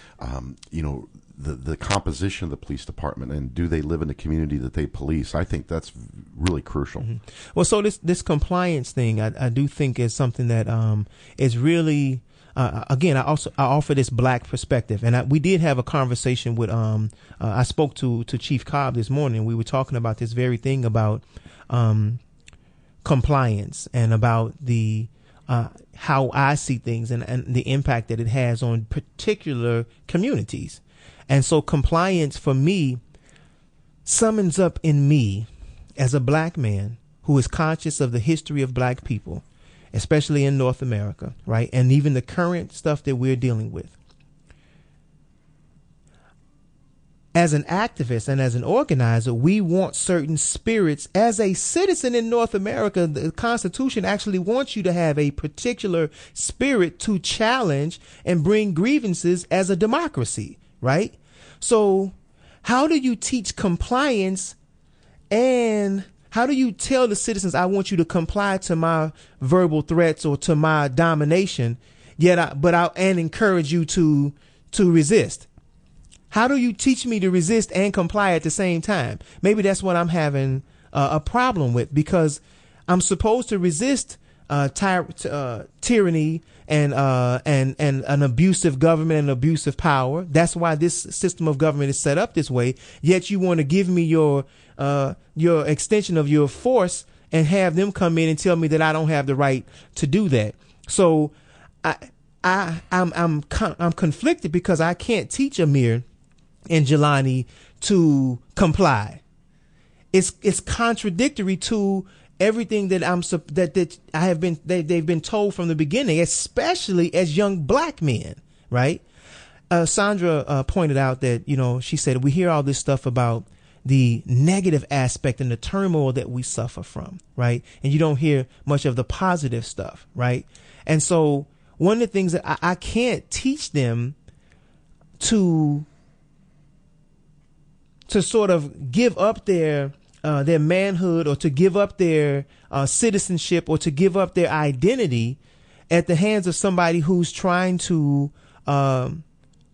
the composition of the police department and do they live in the community that they police, I think that's really crucial. Mm-hmm. Well, so this compliance thing, I do think is something that is really again, I offer this black perspective, and we did have a conversation with I spoke to Chief Cobb this morning. We were talking about this very thing about compliance and about the how I see things and the impact that it has on particular communities. And so compliance for me summons up in me as a black man who is conscious of the history of black people, especially in North America, right? And even the current stuff that we're dealing with. As an activist and as an organizer, we want certain spirits. As a citizen in North America, the Constitution actually wants you to have a particular spirit to challenge and bring grievances as a democracy, right? So how do you teach compliance, and how do you tell the citizens, I want you to comply to my verbal threats or to my domination, and encourage you to resist? How do you teach me to resist and comply at the same time? Maybe that's what I'm having a problem with, because I'm supposed to resist tyranny and an abusive government and abusive power. That's why this system of government is set up this way. Yet you want to give me your extension of your force and have them come in and tell me that I don't have the right to do that. So I'm conflicted, because I can't teach Amir and Jelani to comply. It's contradictory to everything that they've been told from the beginning, especially as young black men, right? Sandra pointed out that, she said, we hear all this stuff about the negative aspect and the turmoil that we suffer from, right? And you don't hear much of the positive stuff, right? And so one of the things that I can't teach them to sort of give up their manhood, or to give up their citizenship, or to give up their identity at the hands of somebody who's trying to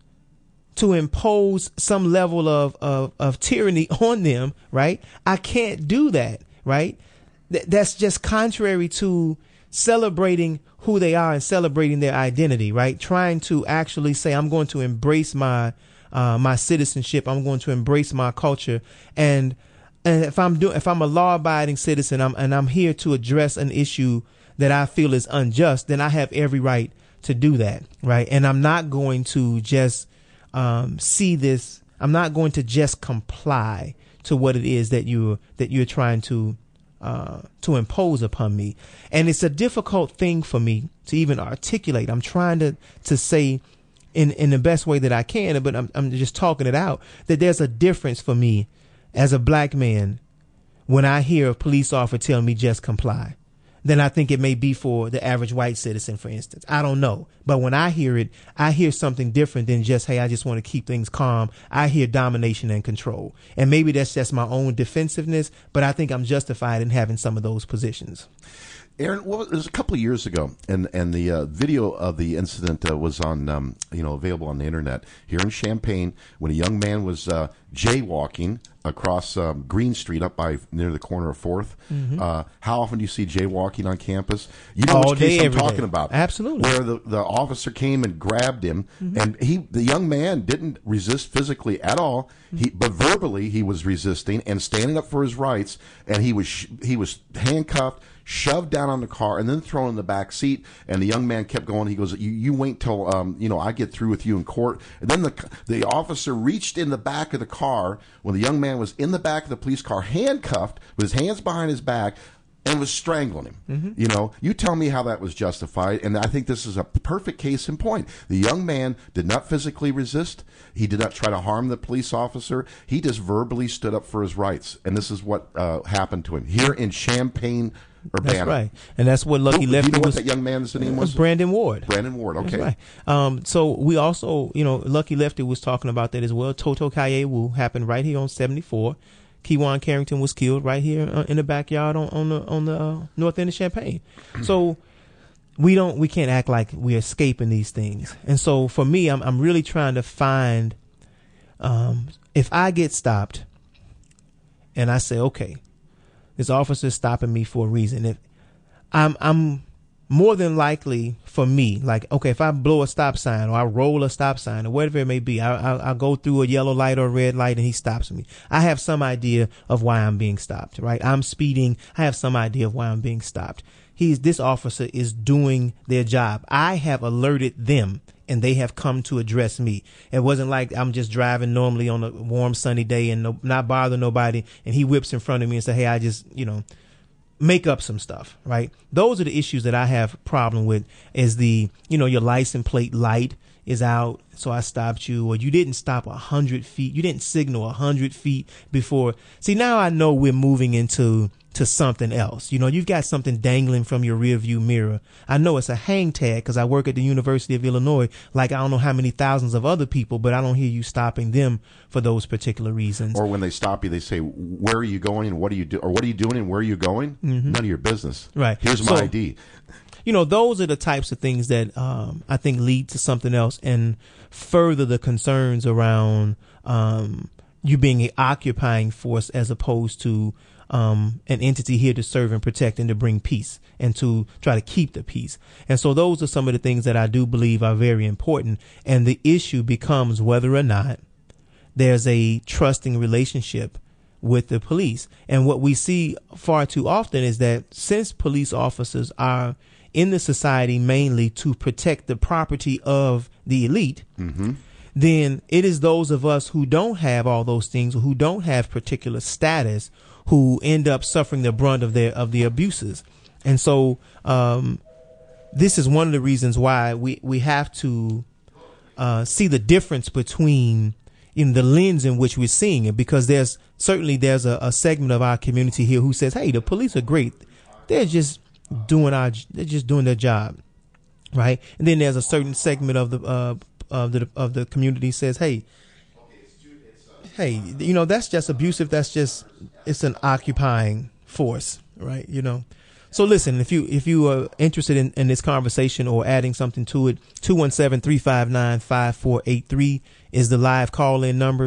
to impose some level of tyranny on them, right? I can't do that, right? That's just contrary to celebrating who they are and celebrating their identity, right? Trying to actually say, I'm going to embrace my citizenship. I'm going to embrace my culture. And if I'm a law abiding citizen, I'm here to address an issue that I feel is unjust, then I have every right to do that, right? And I'm not going to just see this. I'm not going to just comply to what it is that you're trying to impose upon me. And it's a difficult thing for me to even articulate. I'm trying to say in the best way that I can, but I'm just talking it out, that there's a difference for me as a black man when I hear a police officer tell me just comply than I think it may be for the average white citizen, for instance. I don't know. But when I hear it, I hear something different than just, hey, I just want to keep things calm. I hear domination and control. And maybe that's just my own defensiveness, but I think I'm justified in having some of those positions. Aaron, well, it was a couple of years ago, and the video of the incident was on, available on the internet here in Champaign when a young man was jaywalking across Green Street up by near the corner of 4th. Mm-hmm. How often do you see jaywalking on campus? You know which case I'm talking about. Absolutely. Where the officer came and grabbed him, mm-hmm. and the young man didn't resist physically at all, but verbally he was resisting and standing up for his rights, and he was handcuffed, shoved down on the car, and then thrown in the back seat. And the young man kept going. He goes, "You wait till I get through with you in court." And then the officer reached in the back of the car when the young man was in the back of the police car, handcuffed with his hands behind his back, and was strangling him. Mm-hmm. You tell me how that was justified. And I think this is a perfect case in point. The young man did not physically resist. He did not try to harm the police officer. He just verbally stood up for his rights. And this is what happened to him here in Champaign, Urbana. That's right. And that's what Lucky Lefty was. Do you know what that young man's name was? Brandon Ward. Brandon Ward, okay. That's right. So we also, Lucky Lefty was talking about that as well. Toto Kayewu happened right here on 74. Kewan Carrington was killed right here in the backyard on the north end of Champaign. So we can't act like we're escaping these things. And so for me, I'm really trying to find, if I get stopped and I say, okay, this officer is stopping me for a reason. If I'm more than likely for me, like, okay, if I blow a stop sign or I roll a stop sign or whatever it may be, I'll go through a yellow light or a red light and he stops me. I have some idea of why I'm being stopped, right? I'm speeding. I have some idea of why I'm being stopped. This officer is doing their job. I have alerted them and they have come to address me. It wasn't like I'm just driving normally on a warm, sunny day and not bother nobody. And he whips in front of me and say, hey, I just, make up some stuff, right? Those are the issues that I have a problem with is your license plate light is out. So I stopped you, or you didn't stop 100 feet. You didn't signal 100 feet before. See, now I know we're moving into something else. You've got something dangling from your rear view mirror. I know it's a hang tag because I work at the University of Illinois. Like, I don't know how many thousands of other people, but I don't hear you stopping them for those particular reasons. Or when they stop you, they say, where are you going and what are you doing? Or what are you doing and where are you going? Mm-hmm. None of your business. Right. Here's my ID. Those are the types of things that I think lead to something else and further the concerns around you being an occupying force as opposed to an entity here to serve and protect and to bring peace and to try to keep the peace. And so those are some of the things that I do believe are very important. And the issue becomes whether or not there's a trusting relationship with the police. And what we see far too often is that since police officers are in the society mainly to protect the property of the elite, mm-hmm. then it is those of us who don't have all those things, who don't have particular status, who end up suffering the brunt of the abuses. And so this is one of the reasons why we have to see the difference between in the lens in which we're seeing it, because there's a segment of our community here who says, hey, the police are great. They're just doing their job. Right. And then there's a certain segment of the community says, hey, that's just abusive. It's an occupying force. Right. So listen, if you are interested in this conversation or adding something to it, 217-359-5483 is the live call-in number,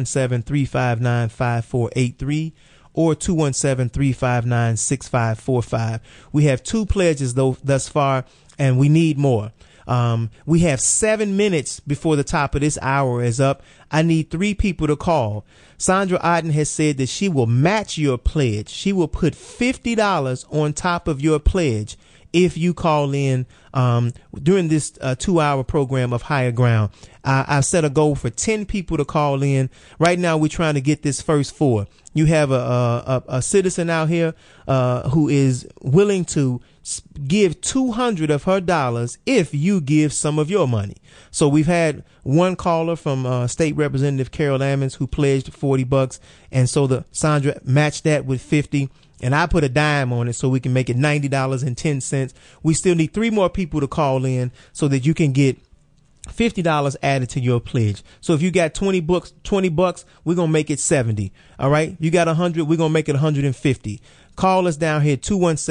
217-359-5483 or 217-359-6545. We have 2 pledges though thus far, and we need more. We have 7 minutes before the top of this hour is up. I need 3 people to call. Sandra Otten has said that she will match your pledge. She will put $50 on top of your pledge if you call in during this 2-hour program of Higher Ground. I set a goal for 10 people to call in. Right now, we're trying to get this first 4. You have a citizen out here who is willing to give $200 of her dollars if you give some of your money. So we've had one caller from State Representative Carol Ammons who pledged $40, and so Sandra matched that with 50. And I put a dime on it so we can make it $90.10. We still need 3 more people to call in so that you can get $50 added to your pledge. So if you got $20, we're going to make it 70. All right. You got 100. We're going to make it 150. Call us down here,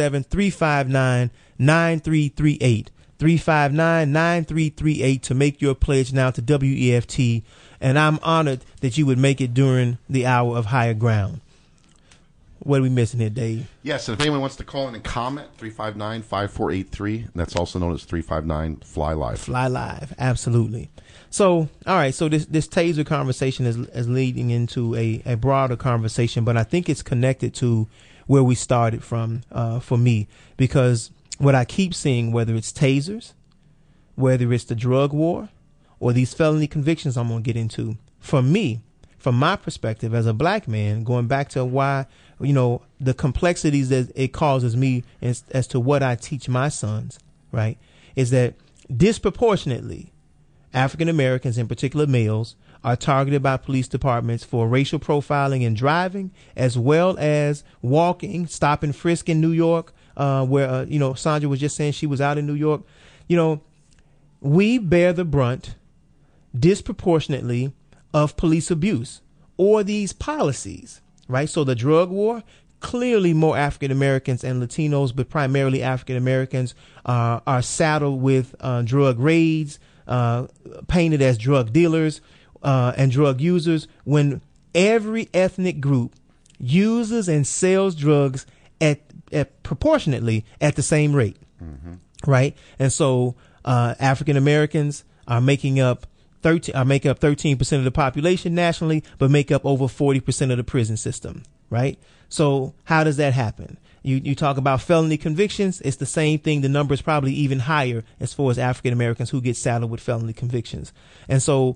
217-359-9338. 359-9338 to make your pledge now to WEFT. And I'm honored that you would make it during the hour of Higher Ground. What are we missing here, Dave? Yes, and if anyone wants to call in and comment, 359-5483. And that's also known as 359-FLY-LIVE. Fly Live, absolutely. So, all right, so this taser conversation is leading into a broader conversation, but I think it's connected to where we started from for me, because what I keep seeing, whether it's tasers, whether it's the drug war, or these felony convictions I'm going to get into, for me, from my perspective as a black man, going back to why, the complexities that it causes me as to what I teach my sons, right, is that disproportionately African Americans, in particular males, are targeted by police departments for racial profiling and driving, as well as walking, stop and frisk in New York, where, Sandra was just saying she was out in New York. We bear the brunt disproportionately of police abuse or these policies, right? So the drug war, clearly more African Americans and Latinos, but primarily African Americans are saddled with drug raids, painted as drug dealers and drug users, when every ethnic group uses and sells drugs at proportionately at the same rate, right? And so African Americans are making up 13% of the population nationally, but make up over 40% of the prison system, right? So how does that happen? You talk about felony convictions. It's the same thing. The number is probably even higher as far as African Americans who get saddled with felony convictions. And so,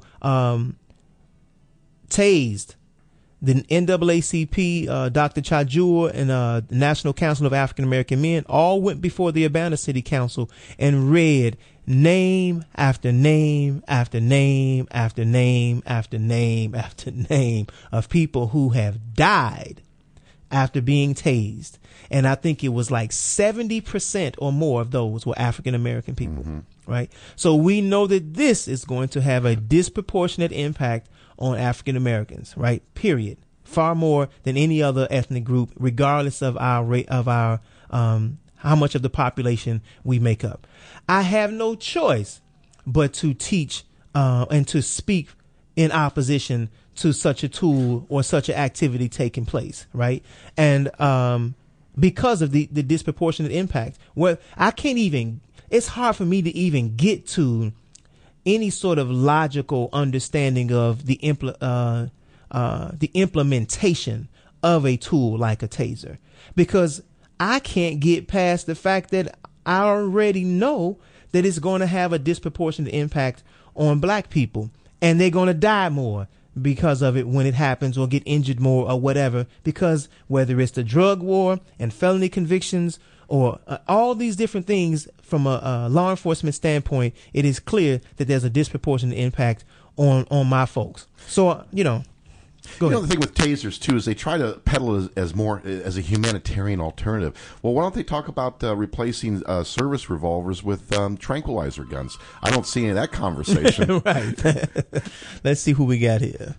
tased, the NAACP, Dr. Chajur, and the National Council of African American Men all went before the Urbana City Council and read name after name after name after name after name after name of people who have died after being tased. And I think it was like 70% or more of those were African American people, right? So we know that this is going to have a disproportionate impact on African Americans, right? Period. Far more than any other ethnic group, regardless of our rate of our how much of the population we make up. I have no choice but to teach and to speak in opposition to such a tool or such an activity taking place, right? And because of the disproportionate impact, it's hard for me to even get to any sort of logical understanding of the implementation of a tool like a taser, because I can't get past the fact that I already know that it's going to have a disproportionate impact on black people, and they're going to die more because of it when it happens, or get injured more or whatever, because whether it's the drug war and felony convictions or all these different things from a law enforcement standpoint, it is clear that there's a disproportionate impact on my folks. So, Go ahead. The thing with tasers too is they try to peddle it as a humanitarian alternative. Well, why don't they talk about replacing service revolvers with tranquilizer guns? I don't see any of that conversation. Right. Let's see who we got here.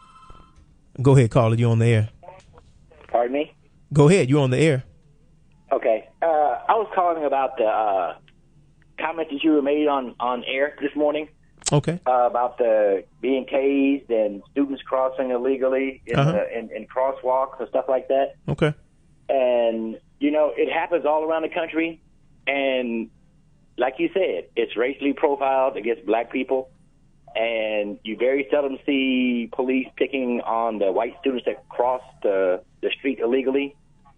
Go ahead, caller. You're on the air. Pardon me? Go ahead. You're on the air. Okay. I was calling about the comment that you were made on air this morning. Okay. About the being tased and students crossing illegally in crosswalks and stuff like that. Okay. And, it happens all around the country. And like you said, it's racially profiled against black people. And you very seldom see police picking on the white students that cross the street illegally.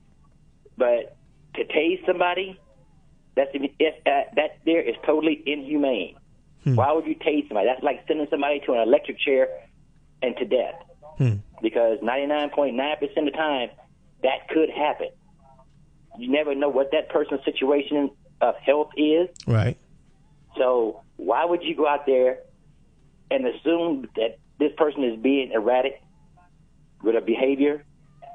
But to tase somebody, that there is totally inhumane. Why would you tase somebody? That's like sending somebody to an electric chair and to death. Because 99.9% of the time, that could happen. You never know what that person's situation of health is. Right. So why would you go out there and assume that this person is being erratic with a behavior?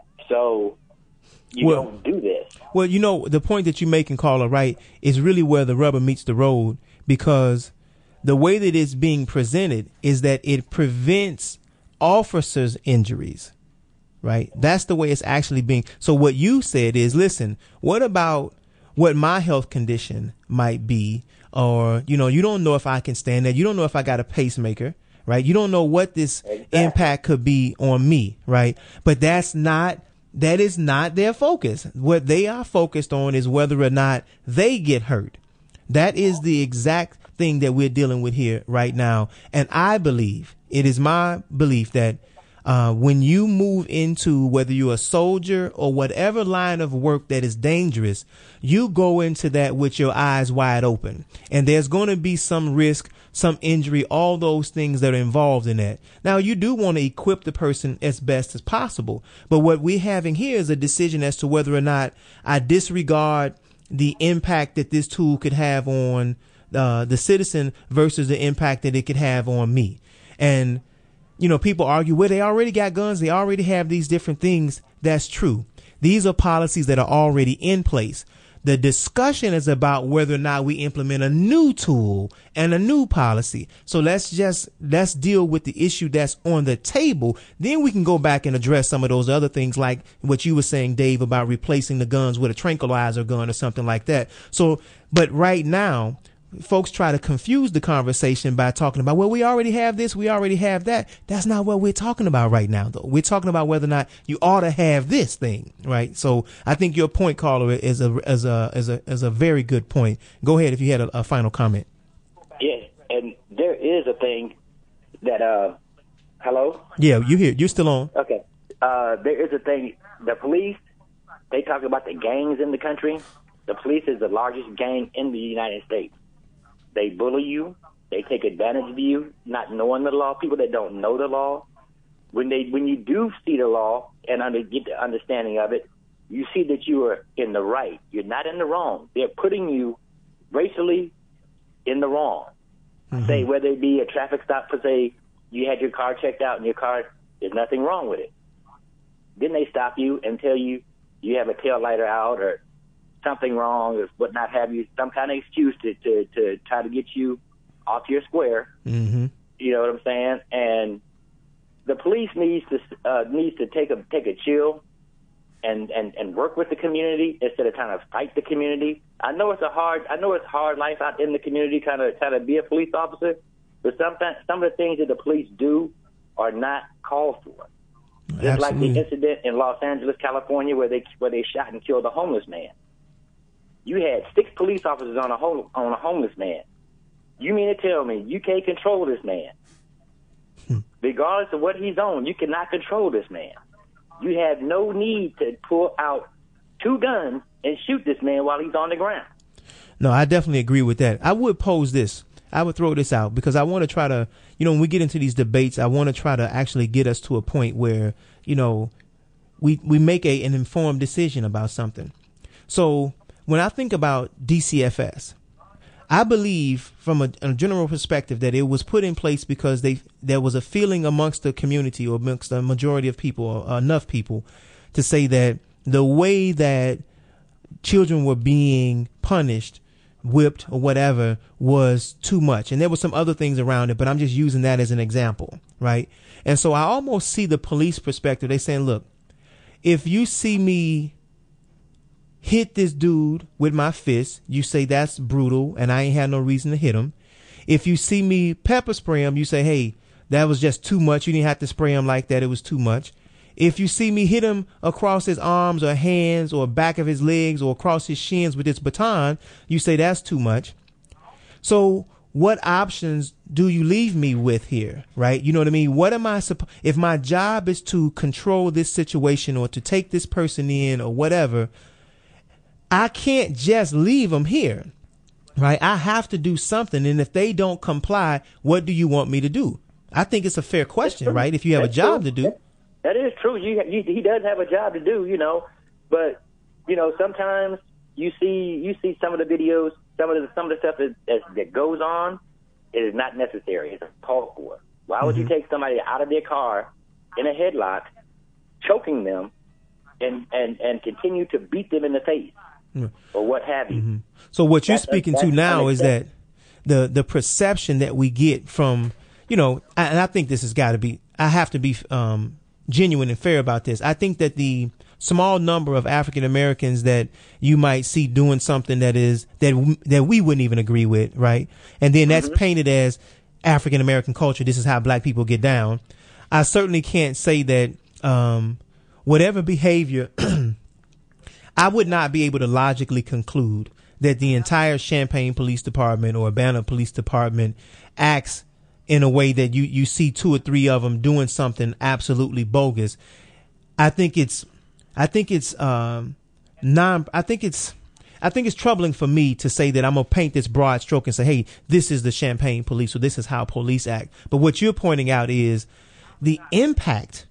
So you don't do this. Well, the point that you're making, caller, right, is really where the rubber meets the road, because the way that it's being presented is that it prevents officers' injuries, right? That's the way it's actually being. So what you said is, listen, what about what my health condition might be? Or, you don't know if I can stand that. You don't know if I got a pacemaker, right? You don't know what this impact could be on me, right? But that is not their focus. What they are focused on is whether or not they get hurt. That is the exact thing that we're dealing with here right now. And it is my belief that when you move into whether you're a soldier or whatever line of work that is dangerous, you go into that with your eyes wide open. And there's going to be some risk, some injury, all those things that are involved in that. Now, you do want to equip the person as best as possible. But what we're having here is a decision as to whether or not I disregard the impact that this tool could have on the citizen versus the impact that it could have on me. And, people argue, well, they already got guns. They already have these different things. That's true. These are policies that are already in place. The discussion is about whether or not we implement a new tool and a new policy. So let's deal with the issue that's on the table. Then we can go back and address some of those other things, like what you were saying, Dave, about replacing the guns with a tranquilizer gun or something like that. So, but right now, folks try to confuse the conversation by talking about, well, we already have this, we already have that. That's not what we're talking about right now, though. We're talking about whether or not you ought to have this thing, right? So I think your point, caller, is a very good point. Go ahead if you had a final comment. Yeah, and there is a thing that hello? Yeah, you here? You're still on. Okay. There is a thing. The police, they talk about the gangs in the country. The police is the largest gang in the United States. They bully you. They take advantage of you, not knowing the law. People that don't know the law. When you do see the law and get the understanding of it, you see that you are in the right. You're not in the wrong. They're putting you racially in the wrong. Say whether it be a traffic stop for, say, you had your car checked out and your car, there's nothing wrong with it. Then they stop you and tell you you have a tail lighter out or something wrong or what not have you, some kind of excuse to try to get you off your square. You know what I'm saying? And the police needs to take a chill and work with the community instead of trying to fight the community. I know it's hard life out in the community trying to be a police officer, but some of the things that the police do are not called for. Just like the incident in Los Angeles, California, where they shot and killed a homeless man. You had 6 police officers on a homeless man. You mean to tell me you can't control this man? Regardless of what he's on, you cannot control this man. You have no need to pull out 2 guns and shoot this man while he's on the ground. No, I definitely agree with that. I would pose this. I would throw this out because I want to try to, when we get into these debates, I want to try to actually get us to a point where, we make an informed decision about something. So when I think about DCFS, I believe from a general perspective that it was put in place because there was a feeling amongst the community or amongst the majority of people or enough people to say that the way that children were being punished, whipped or whatever was too much. And there were some other things around it, but I'm just using that as an example, right? And so I almost see the police perspective. They saying, look, if you see me hit this dude with my fist, you say that's brutal and I ain't had no reason to hit him. If you see me pepper spray him, you say, hey, that was just too much. You didn't have to spray him like that. It was too much. If you see me hit him across his arms or hands or back of his legs or across his shins with this baton, you say that's too much. So what options do you leave me with here, right? You know what I mean? What am I if my job is to control this situation or to take this person in or whatever, I can't just leave them here, right? I have to do something. And if they don't comply, what do you want me to do? I think it's a fair question, right? If you have a job to do. That is true. He does have a job to do, but sometimes you see some of the videos, some of the stuff that goes on. It is not necessary. It's called for. Why would you take somebody out of their car in a headlock, choking them, and continue to beat them in the face or what have you? So what you're speaking to now is that the perception that we get from, and I think this has got to be. I have to be genuine and fair about this. I think that the small number of African Americans that you might see doing something that we wouldn't even agree with, right? And then that's painted as African American culture. This is how black people get down. I certainly can't say that whatever behavior, I would not be able to logically conclude that the entire Champaign Police Department or Urbana Police Department acts in a way that you see two or three of them doing something absolutely bogus. I think it's troubling for me to say that I'm going to paint this broad stroke and say, hey, this is the Champaign Police or this is how police act. But what you're pointing out is the impact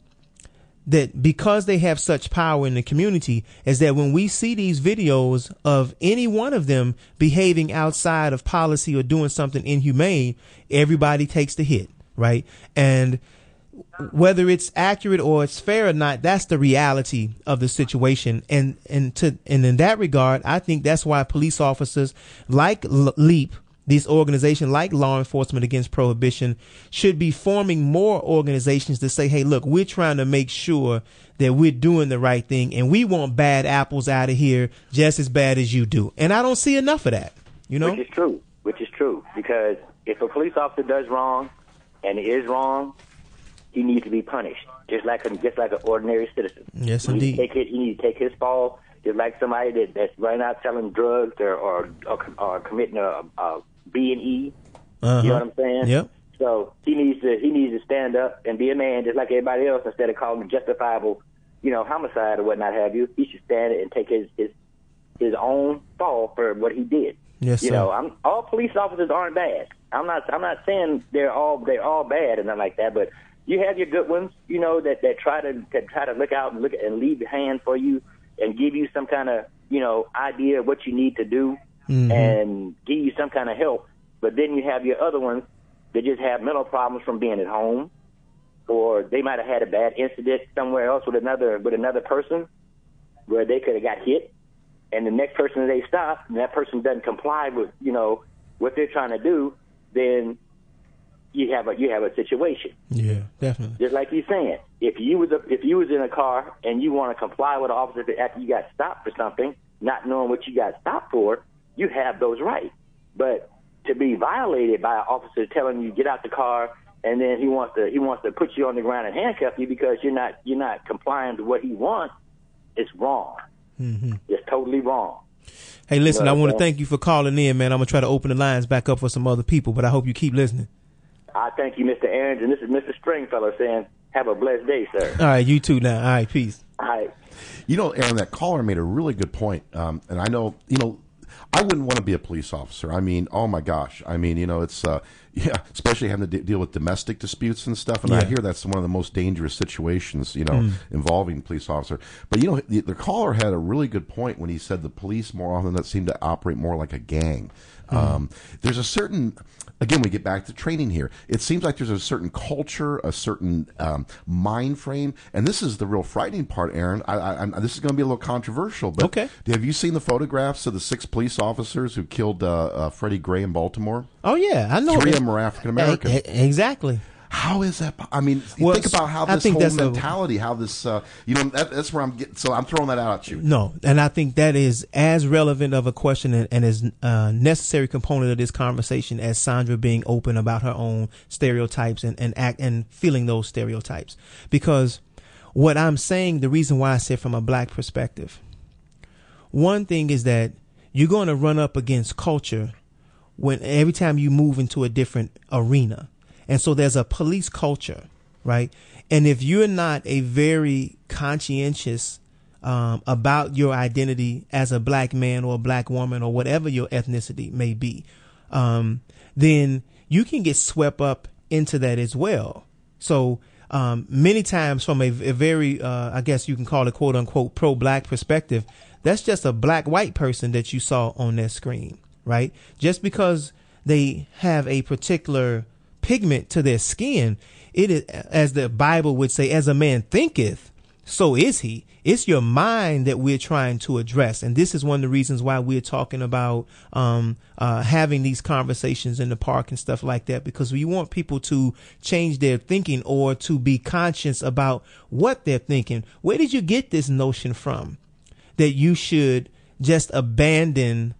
that because they have such power in the community is that when we see these videos of any one of them behaving outside of policy or doing something inhumane, everybody takes the hit, right? And whether it's accurate or it's fair or not, that's the reality of the situation. And in that regard, I think that's why police officers like LEAP, this organization like Law Enforcement Against Prohibition, should be forming more organizations to say, hey, look, we're trying to make sure that we're doing the right thing and we want bad apples out of here just as bad as you do. And I don't see enough of that, Which is true. Because if a police officer does wrong and is wrong, he needs to be punished, just like an ordinary citizen. Yes, he indeed. He needs to take his fall, just like somebody that's running out selling drugs or committing a B&E. You know what I'm saying? Yep. So he needs to stand up and be a man, just like everybody else. Instead of calling him justifiable, homicide or whatnot have you, he should stand and take his own fall for what he did. Yes, sir. All police officers aren't bad. I'm not saying they're all bad and nothing like that, but you have your good ones, that try to look out and lead the hand for you and give you some kind of, idea of what you need to do and give you some kind of help. But then you have your other ones that just have mental problems from being at home, or they might have had a bad incident somewhere else with another person where they could have got hit, and the next person they stop and that person doesn't comply with, what they're trying to do, then you have a situation. Yeah, definitely. Just like you're saying, if you was in a car and you want to comply with an officer after you got stopped for something, not knowing what you got stopped for, you have those rights. But to be violated by an officer telling you get out the car and then he wants to put you on the ground and handcuff you because you're not complying to what he wants, it's wrong. It's totally wrong. Hey, listen, I want to thank you for calling in, man. I'm gonna try to open the lines back up for some other people, but I hope you keep listening. I thank you, Mr. Aarons, and this is Mr. Stringfellow saying, have a blessed day, sir. All right, you too now. All right, peace. All right. Aaron, that caller made a really good point. And I know, I wouldn't want to be a police officer. I mean, oh my gosh. I mean, it's, especially having to deal with domestic disputes and stuff. And I hear that's one of the most dangerous situations, involving police officer. But, the caller had a really good point when he said the police more often that seem to operate more like a gang. There's a certain, again, we get back to training here. It seems like there's a certain culture, a certain mind frame, and this is the real frightening part, Aaron. This is going to be a little controversial, but have you seen the photographs of the 6 police officers who killed Freddie Gray in Baltimore? Oh, yeah, I know. 3 of them were African American. Exactly. How is that? I mean, Well, think about how I this think whole that's mentality, how this, that's where I'm getting. So I'm throwing that out at you. No, and I think that is as relevant of a question and as necessary component of this conversation as Sandra being open about her own stereotypes and feeling those stereotypes. Because what I'm saying, the reason why I said from a black perspective, one thing is that you're going to run up against culture when every time you move into a different arena. And so there's a police culture, right? And if you're not a very conscientious about your identity as a black man or a black woman or whatever your ethnicity may be, then you can get swept up into that as well. So many times from a very, I guess you can call it quote unquote pro-black perspective, that's just a black-white person that you saw on that screen, right? Just because they have a particular pigment to their skin, it is, as the Bible would say, as a man thinketh, so is he. It's your mind that we're trying to address. And this is one of the reasons why we're talking about having these conversations in the park and stuff like that, because we want people to change their thinking or to be conscious about what they're thinking. Where did you get this notion from that you should just abandon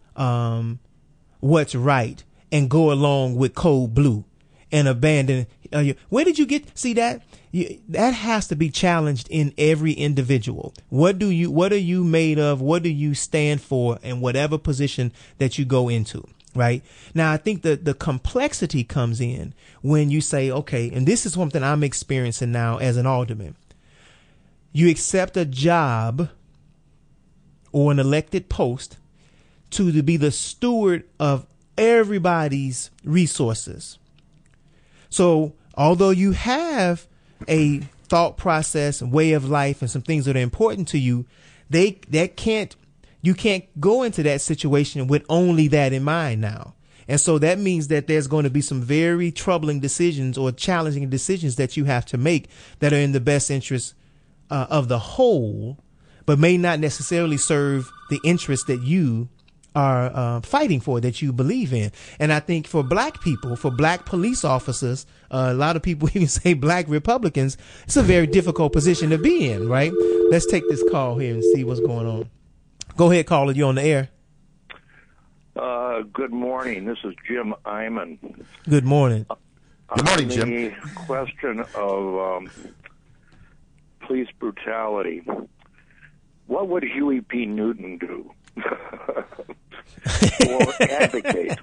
what's right and go along with code blue and abandon? Where did you see that? That has to be challenged in every individual. What are you made of? What do you stand for in whatever position that you go into? Right now, I think that the complexity comes in when you say, okay, and this is something I'm experiencing now as an alderman. You accept a job or an elected post to be the steward of everybody's resources. So although you have a thought process and way of life and some things that are important to you, you can't go into that situation with only that in mind now. And so that means that there's going to be some very troubling decisions or challenging decisions that you have to make that are in the best interest of the whole, but may not necessarily serve the interest that you are fighting for, that you believe in. And I think for black people, for black police officers, a lot of people even say black Republicans, it's a very difficult position to be in, right? Let's take this call here and see what's going on. Go ahead, caller. You're on the air. Good morning. This is Jim Iman. Good morning. Good morning, Jim. The question of police brutality. What would Huey P. Newton do? Or advocate.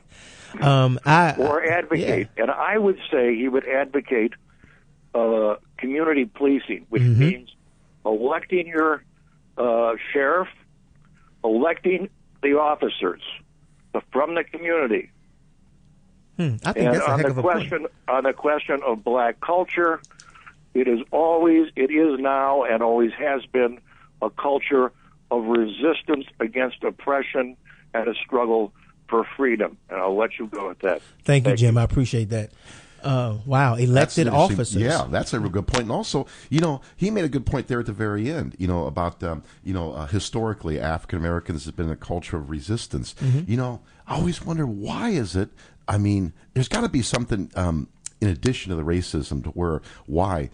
Yeah. And I would say he would advocate community policing, which means electing your sheriff, electing the officers from the community. I think that's a heck of a point. On the question of black culture, it is now and always has been a culture of resistance against oppression and a struggle for freedom. And I'll let you go with that. Thank you, Jim. I appreciate that. Wow, elected officers. Yeah, that's a real good point. And also, he made a good point there at the very end, about, historically African Americans has been a culture of resistance. I always wonder, why is it? I mean, there's got to be something in addition to the racism to why,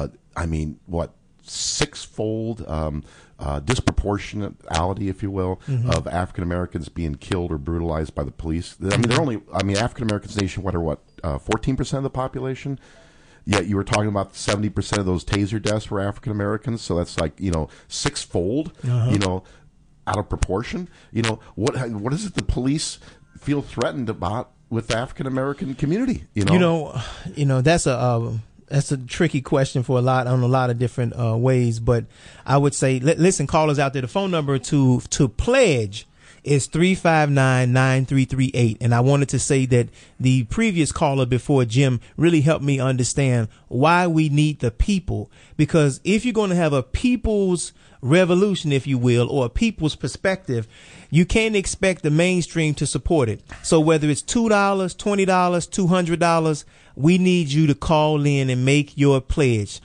sixfold disproportionality, if you will, of African Americans being killed or brutalized by the police. African Americans nationwide are 14% of the population. Yet you were talking about 70% of those taser deaths were African Americans. So that's like, sixfold, out of proportion. What is it the police feel threatened about with the African American community? That's a tricky question on a lot of different ways, but I would say, listen, callers out there, the phone number to pledge is 359-9338. And I wanted to say that the previous caller before Jim really helped me understand why we need the people, because if you're going to have a people's revolution, if you will, or a people's perspective, you can't expect the mainstream to support it. So whether it's $2, $20, $200, we need you to call in and make your pledge.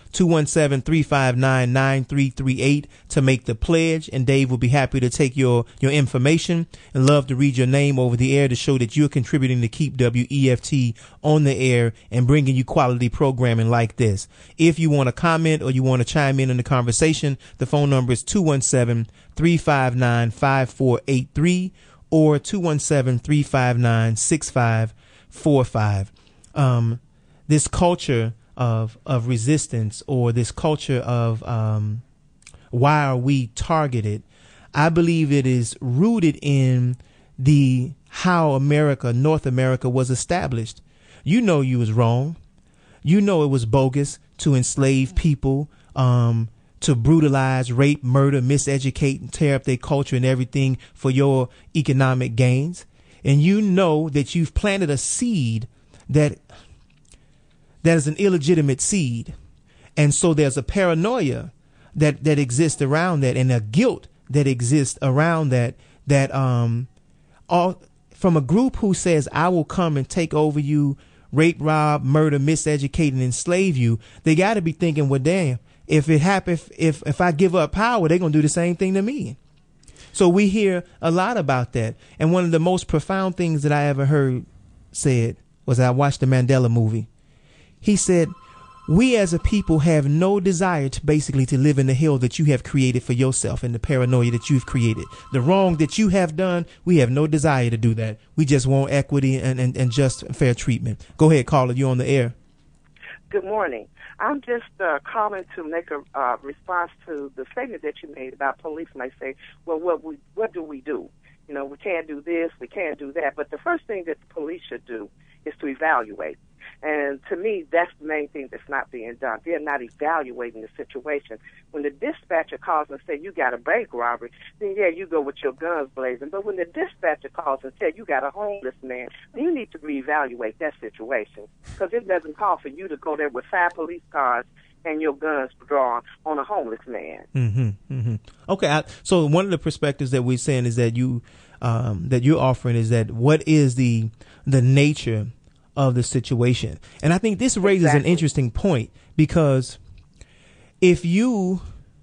217-359-9338 to make the pledge. And Dave will be happy to take your information and love to read your name over the air to show that you're contributing to keep WEFT on the air and bringing you quality programming like this. If you want to comment or you want to chime in the conversation, the phone number is 217-359-5483 or 217-359-6545. This culture of resistance, or this culture of why are we targeted, I believe it is rooted in how North America was established. You know you was wrong. You know it was bogus to enslave people, to brutalize, rape, murder, miseducate, and tear up their culture and everything for your economic gains. And you know that you've planted a seed that is an illegitimate seed. And so there's a paranoia that exists around that, and a guilt that exists around that all from a group who says, I will come and take over you, rape, rob, murder, miseducate, and enslave you. They got to be thinking, well, damn, if it happens, if I give up power, they're going to do the same thing to me. So we hear a lot about that. And one of the most profound things that I ever heard said was, I watched the Mandela movie. He said, we as a people have no desire to live in the hell that you have created for yourself and the paranoia that you've created. The wrong that you have done, we have no desire to do that. We just want equity and just fair treatment. Go ahead, caller. You're on the air. Good morning. I'm just calling to make a response to the statement that you made about police. And I say, well, what do we do? You know, we can't do this, we can't do that. But the first thing that the police should do is to evaluate. And to me, that's the main thing that's not being done. They're not evaluating the situation. When the dispatcher calls and says, you got a bank robbery, then, yeah, you go with your guns blazing. But when the dispatcher calls and says, you got a homeless man, then you need to reevaluate that situation, because it doesn't call for you to go there with 5 police cars and your guns drawn on a homeless man. Mm-hmm, mm-hmm. Okay, so one of the perspectives that we're saying is that you're offering is that what is the nature of the situation. And I think this raises an interesting point, because if you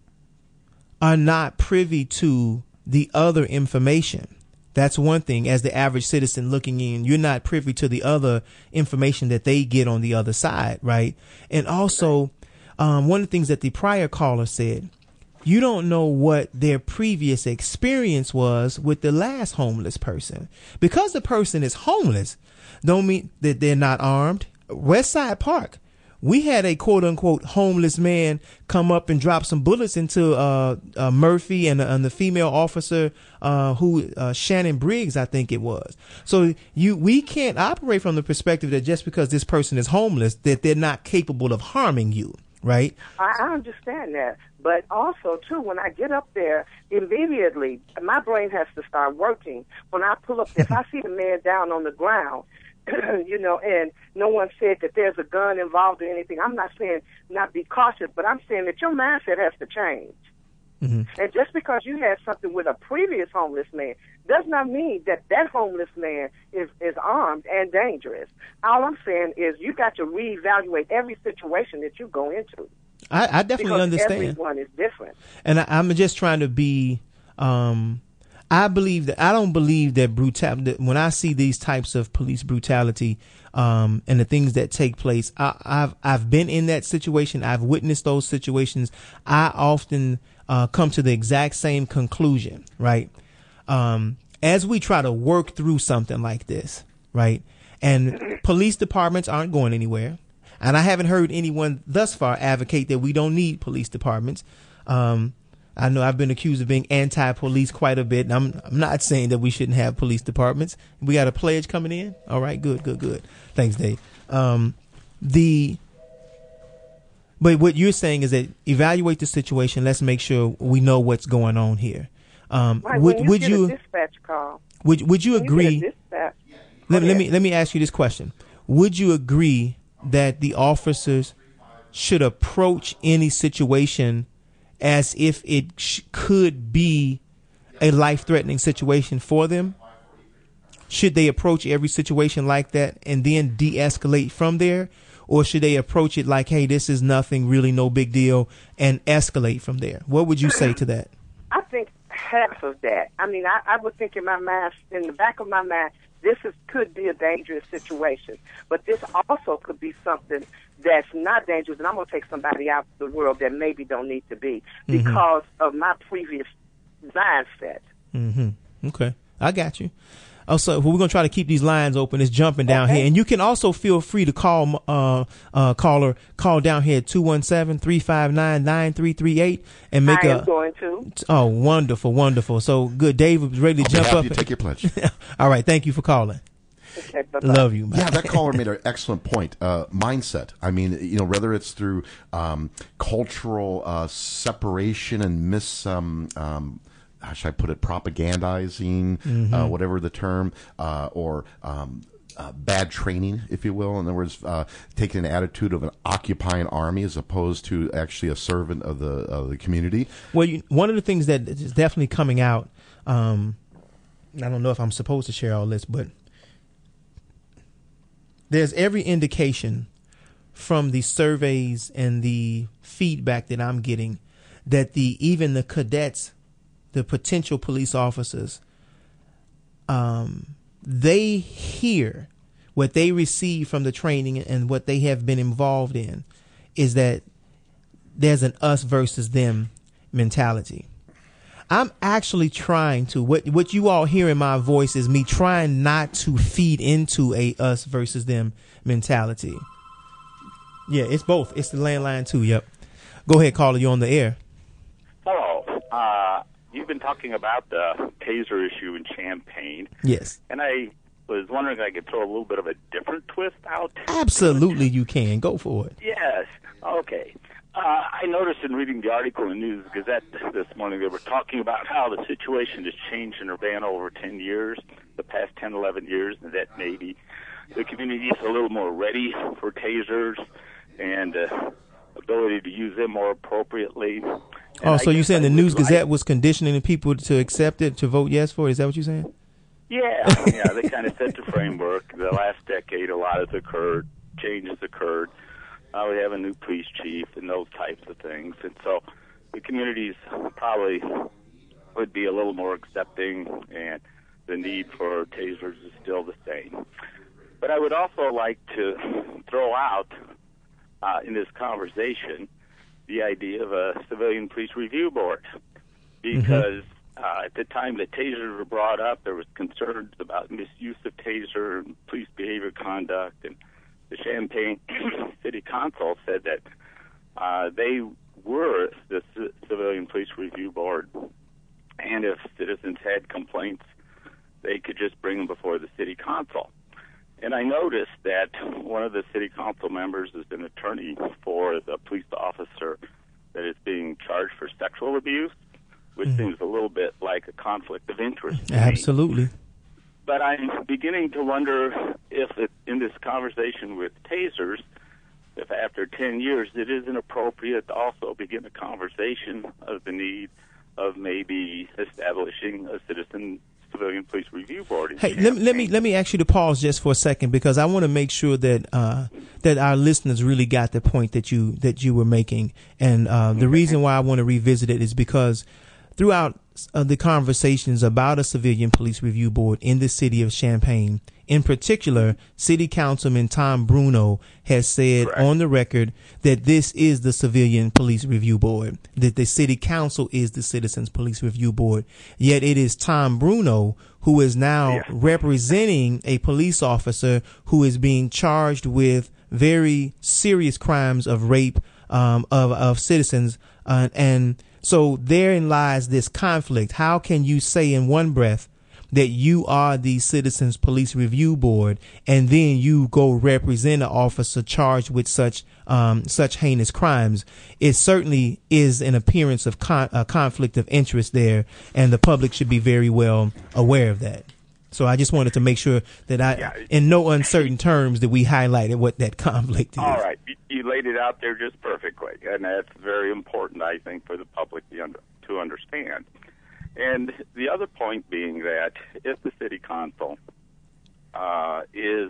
are not privy to the other information, that's one thing. As the average citizen looking in, you're not privy to the other information that they get on the other side, right? And also, one of the things that the prior caller said, you don't know what their previous experience was with the last homeless person. Because the person is homeless don't mean that they're not armed. Westside Park, we had a quote unquote homeless man come up and drop some bullets into Murphy and the female officer Shannon Briggs, I think it was. So we can't operate from the perspective that just because this person is homeless that they're not capable of harming you. Right. I understand that. But also, too, when I get up there, immediately, my brain has to start working. When I pull up, if I see the man down on the ground, you know, and no one said that there's a gun involved or anything, I'm not saying not be cautious, but I'm saying that your mindset has to change. Mm-hmm. And just because you had something with a previous homeless man does not mean that that homeless man is armed and dangerous. All I'm saying is you got to reevaluate every situation that you go into. I definitely understand. Everyone is different. And I'm just trying to be, I don't believe that brutality, when I see these types of police brutality, and the things that take place, I've been in that situation. I've witnessed those situations. I often come to the exact same conclusion, right? As we try to work through something like this, right? And police departments aren't going anywhere. And I haven't heard anyone thus far advocate that we don't need police departments. I know I've been accused of being anti-police quite a bit. And I'm not saying that we shouldn't have police departments. We got a pledge coming in. All right, good. Thanks, Dave. But what you're saying is that evaluate the situation. Let's make sure we know what's going on here. Right, would you get a dispatch call? Would you agree? Let me ask you this question. Would you agree that the officers should approach any situation as if it could be a life-threatening situation for them? Should they approach every situation like that and then de-escalate from there? Or should they approach it like, hey, this is nothing, really no big deal, and escalate from there? What would you say to that? I think half of that. I mean, I would think in the back of my mind, could be a dangerous situation. But this also could be something that's not dangerous, and I'm going to take somebody out of the world that maybe don't need to be because of my previous mindset. Mm-hmm. Okay. I got you. Also, we're going to try to keep these lines open. It's jumping down here. And you can also feel free to call down here at 217-359-9338 and make I am going to. Oh, wonderful, wonderful. So good. Dave was ready to jump up. You take your pledge. All right. Thank you for calling. Okay, bye-bye. Love you. Bye. Yeah, that caller made an excellent point. Mindset. I mean, whether it's through cultural separation and how should I put it, propagandizing, whatever the term, or bad training, if you will. In other words, taking an attitude of an occupying army as opposed to actually a servant of the community. Well, one of the things that is definitely coming out, I don't know if I'm supposed to share all this, but there's every indication from the surveys and the feedback that I'm getting that even the cadets, the potential police officers, they hear what they receive from the training and what they have been involved in is that there's an us versus them mentality. I'm actually trying to, what you all hear in my voice is me trying not to feed into a us versus them mentality. Yeah, it's both. It's the landline too. Yep. Go ahead, caller. You're on the air. Hello. You've been talking about the taser issue in Champaign. Yes. And I was wondering if I could throw a little bit of a different twist out. Absolutely, you can. Go for it. Yes. Okay. I noticed in reading the article in News Gazette this morning, they were talking about how the situation has changed in Urbana over 10 years, the past 10, 11 years, and that maybe the community is a little more ready for tasers and ability to use them more appropriately. And so you're saying the News Gazette was conditioning people to accept it, to vote yes for it? Is that what you're saying? Yeah, they kind of set the framework. The last decade, a lot has occurred, changes occurred. We have a new police chief and those types of things. And so the communities probably would be a little more accepting, and the need for tasers is still the same. But I would also like to throw out in this conversation the idea of a civilian police review board, because at the time that tasers were brought up, there was concerns about misuse of taser and police behavior conduct, and the Champaign City Council said that they were the civilian police review board, and if citizens had complaints, they could just bring them before the city council. And I noticed that one of the city council members is an attorney for the police officer that is being charged for sexual abuse, which seems a little bit like a conflict of interest to Absolutely. me. But I'm beginning to wonder if in this conversation with tasers, if after 10 years it isn't appropriate to also begin a conversation of the need of maybe establishing a civilian police review board. Hey, let me ask you to pause just for a second, because I want to make sure that that our listeners really got the point that you were making, and the reason why I want to revisit it is because throughout the conversations about a civilian police review board in the city of Champaign, in particular, City Councilman Tom Bruno has said on the record that this is the civilian police review board, that the city council is the citizens police review board. Yet it is Tom Bruno who is now representing a police officer who is being charged with very serious crimes of rape of citizens, and so therein lies this conflict. How can you say in one breath that you are the Citizens Police Review Board, and then you go represent an officer charged with such heinous crimes? It certainly is an appearance of a conflict of interest there, and the public should be very well aware of that. So I just wanted to make sure that in no uncertain terms, that we highlighted what that conflict is. All right. You laid it out there just perfectly, and that's very important, I think, for the public to understand. And the other point being that if the city council is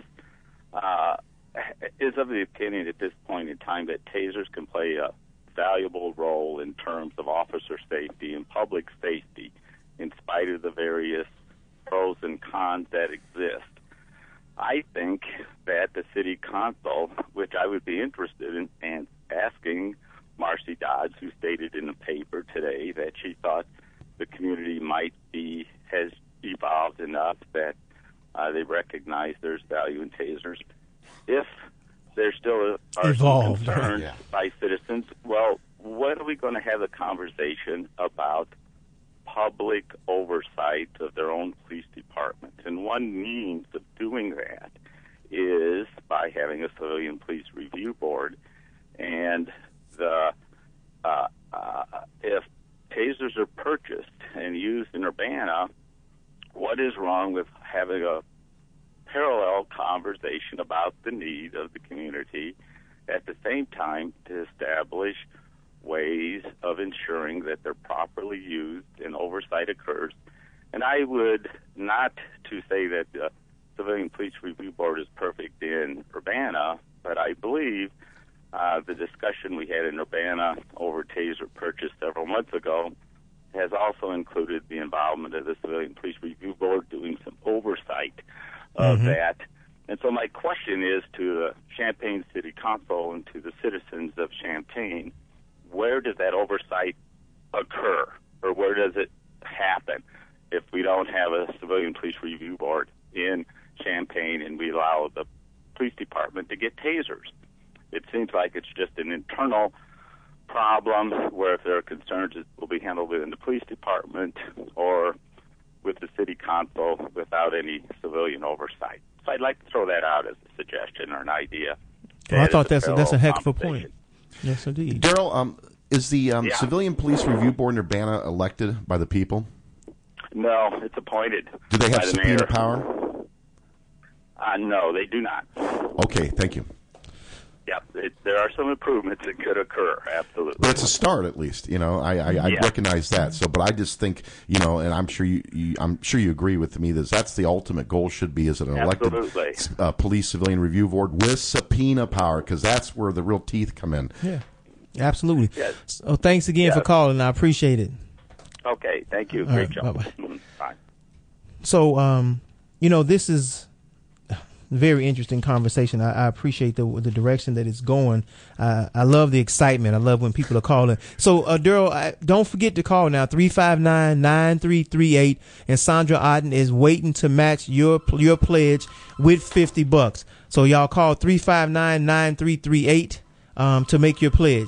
of the opinion at this point in time that tasers can play a valuable role in terms of officer safety and public safety, in spite of the various pros and cons that exist, I think that the city council, which I would be interested in asking Marcy Dodds, who stated in the paper today that she thought the community has evolved enough that they recognize there's value in tasers. If there still are some concerns by citizens, well, when are we going to have a conversation about public oversight of their own police department? And one means of doing that is by having a civilian police review board. And if tasers are purchased and used in Urbana, what is wrong with having a parallel conversation about the need of the community at the same time to establish ways of ensuring that they're properly used and oversight occurs? And I would not to say that the Civilian Police Review Board is perfect in Urbana, but I believe the discussion we had in Urbana over taser purchase several months ago has also included the involvement of the Civilian Police Review Board doing some oversight of that. And so my question is to the Champaign City Council and to the citizens of Champaign, where does that oversight occur, or where does it happen if we don't have a Civilian Police Review Board in Champaign and we allow the police department to get tasers? It seems like it's just an internal problem where if there are concerns, it will be handled within the police department or with the city council without any civilian oversight. So I'd like to throw that out as a suggestion or an idea. Well, I thought that's a heck of a point. Yes, indeed. Daryl, is the Civilian Police Review Board in Urbana elected by the people? No, it's appointed. Do they have by the subpoena mayor. power? No, they do not. Okay, thank you. Yeah, there are some improvements that could occur, absolutely. But it's a start, at least. I recognize that. So, but I just think, and I'm sure you agree with me that that's the ultimate goal should be as an elected police civilian review board with subpoena power, because that's where the real teeth come in. Yeah, absolutely. Yes. So thanks again for calling. I appreciate it. Okay, thank you. All Great right, job. bye-bye. Bye. So, this is very interesting conversation. I appreciate the direction that it's going. I love the excitement. I love when people are calling. So, Daryl, don't forget to call now, 359-9338. And Sandra Otten is waiting to match your pledge with $50. So y'all call 359-9338 to make your pledge.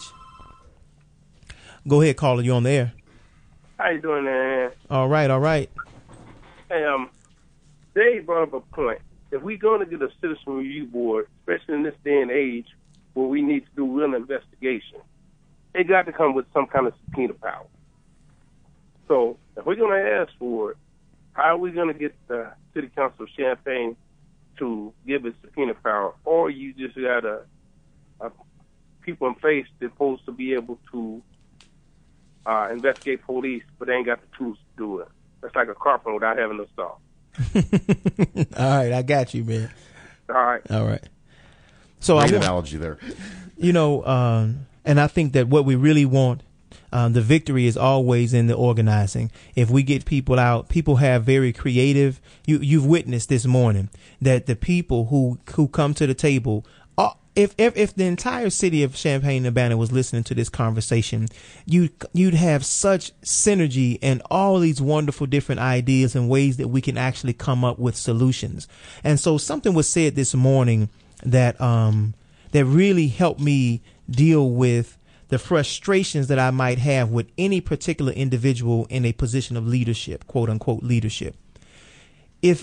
Go ahead, caller. You on the air. How you doing there? All right. Hey, Dave brought up a point. If we're going to get a citizen review board, especially in this day and age where we need to do real investigation, they got to come with some kind of subpoena power. So if we're going to ask for it, how are we going to get the City Council of Champaign to give it subpoena power? Or you just got a people in place that's supposed to be able to investigate police, but they ain't got the tools to do it. That's like a carpenter without having a saw. All right, I got you, man. All right. So Great analogy there. And I think that what we really want, the victory is always in the organizing. If we get people out, people have very creative. You've witnessed this morning that the people who come to the table. If the entire city of Champaign-Urbana was listening to this conversation, you'd have such synergy and all these wonderful different ideas and ways that we can actually come up with solutions. And so something was said this morning that really helped me deal with the frustrations that I might have with any particular individual in a position of leadership, quote unquote leadership. If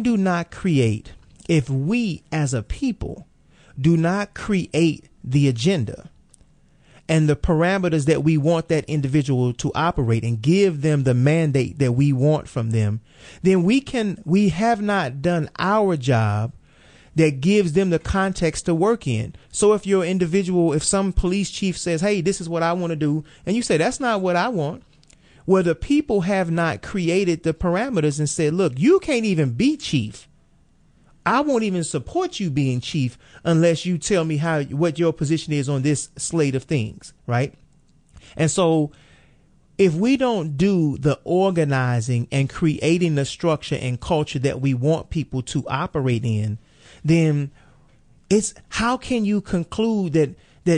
we as a people do not create the agenda and the parameters that we want that individual to operate and give them the mandate that we want from them, then we have not done our job that gives them the context to work in. So if you're an individual, if some police chief says, hey, this is what I want to do, and you say, that's not what I want. Well, the people have not created the parameters and said, look, you can't even be chief. I won't even support you being chief unless you tell me what your position is on this slate of things, right? And so if we don't do the organizing and creating the structure and culture that we want people to operate in, then it's how can you conclude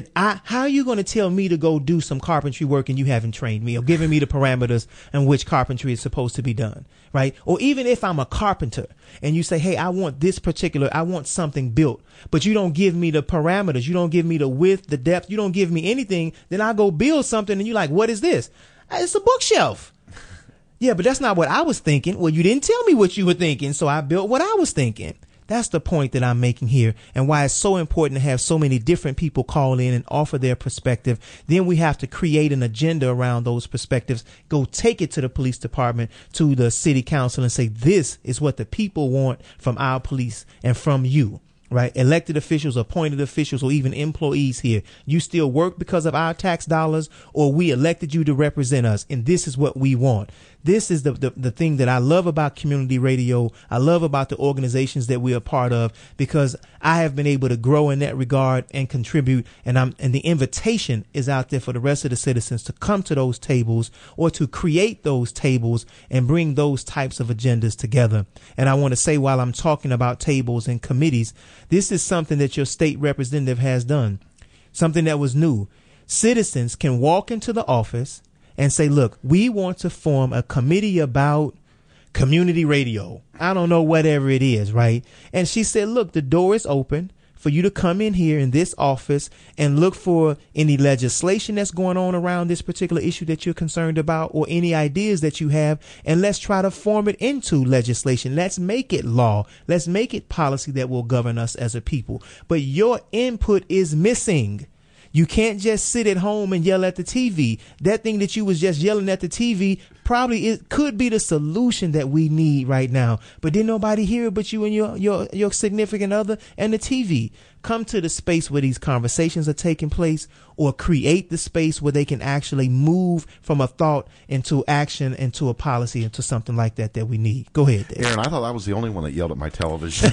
how are you going to tell me to go do some carpentry work and you haven't trained me or given me the parameters in which carpentry is supposed to be done, right? Or even if I'm a carpenter and you say, hey, I want something built, but you don't give me the parameters. You don't give me the width, the depth. You don't give me anything. Then I go build something and you're like, what is this? It's a bookshelf. Yeah, but that's not what I was thinking. Well, you didn't tell me what you were thinking, so I built what I was thinking. That's the point that I'm making here and why it's so important to have so many different people call in and offer their perspective. Then we have to create an agenda around those perspectives, go take it to the police department, to the city council and say, this is what the people want from our police and from you. Right? Elected officials, appointed officials, or even employees here. You still work because of our tax dollars, or we elected you to represent us. And this is what we want. This is the thing that I love about community radio. I love about the organizations that we are part of, because I have been able to grow in that regard and contribute. And the invitation is out there for the rest of the citizens to come to those tables or to create those tables and bring those types of agendas together. And I want to say, while I'm talking about tables and committees, this is something that your state representative has done, something that was new. Citizens can walk into the office and say, look, we want to form a committee about community radio. I don't know, whatever it is, right? And she said, look, the door is open for you to come in here in this office and look for any legislation that's going on around this particular issue that you're concerned about, or any ideas that you have, and let's try to form it into legislation. Let's make it law. Let's make it policy that will govern us as a people. But your input is missing. You can't just sit at home and yell at the TV. That thing that you was just yelling at the TV it could be the solution that we need right now. But didn't nobody hear it but you and your significant other and the TV. Come to the space where these conversations are taking place, or create the space where they can actually move from a thought into action, into a policy, into something like that we need. Go ahead, Dave. Aaron, I thought I was the only one that yelled at my television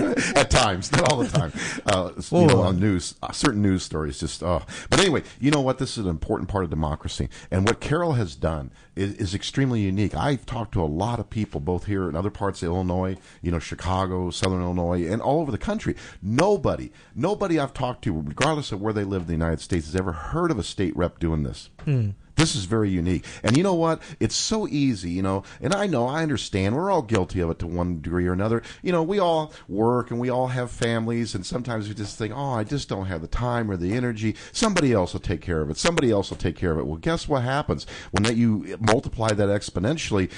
at times, not all the time. On news, certain news stories, But anyway, you know what? This is an important part of democracy, and what Carol has done is extremely unique. I've talked to a lot of people, both here and other parts of Illinois, Chicago, Southern Illinois, and all over the country. Nobody I've talked to, regardless of where they live in the United States, has ever heard of a state rep doing this. This is very unique. And you know what? It's so easy, and I understand. We're all guilty of it to one degree or another. We all work and we all have families, and sometimes we just think, I just don't have the time or the energy. Somebody else will take care of it. Somebody else will take care of it. Well, guess what happens? When you multiply that exponentially,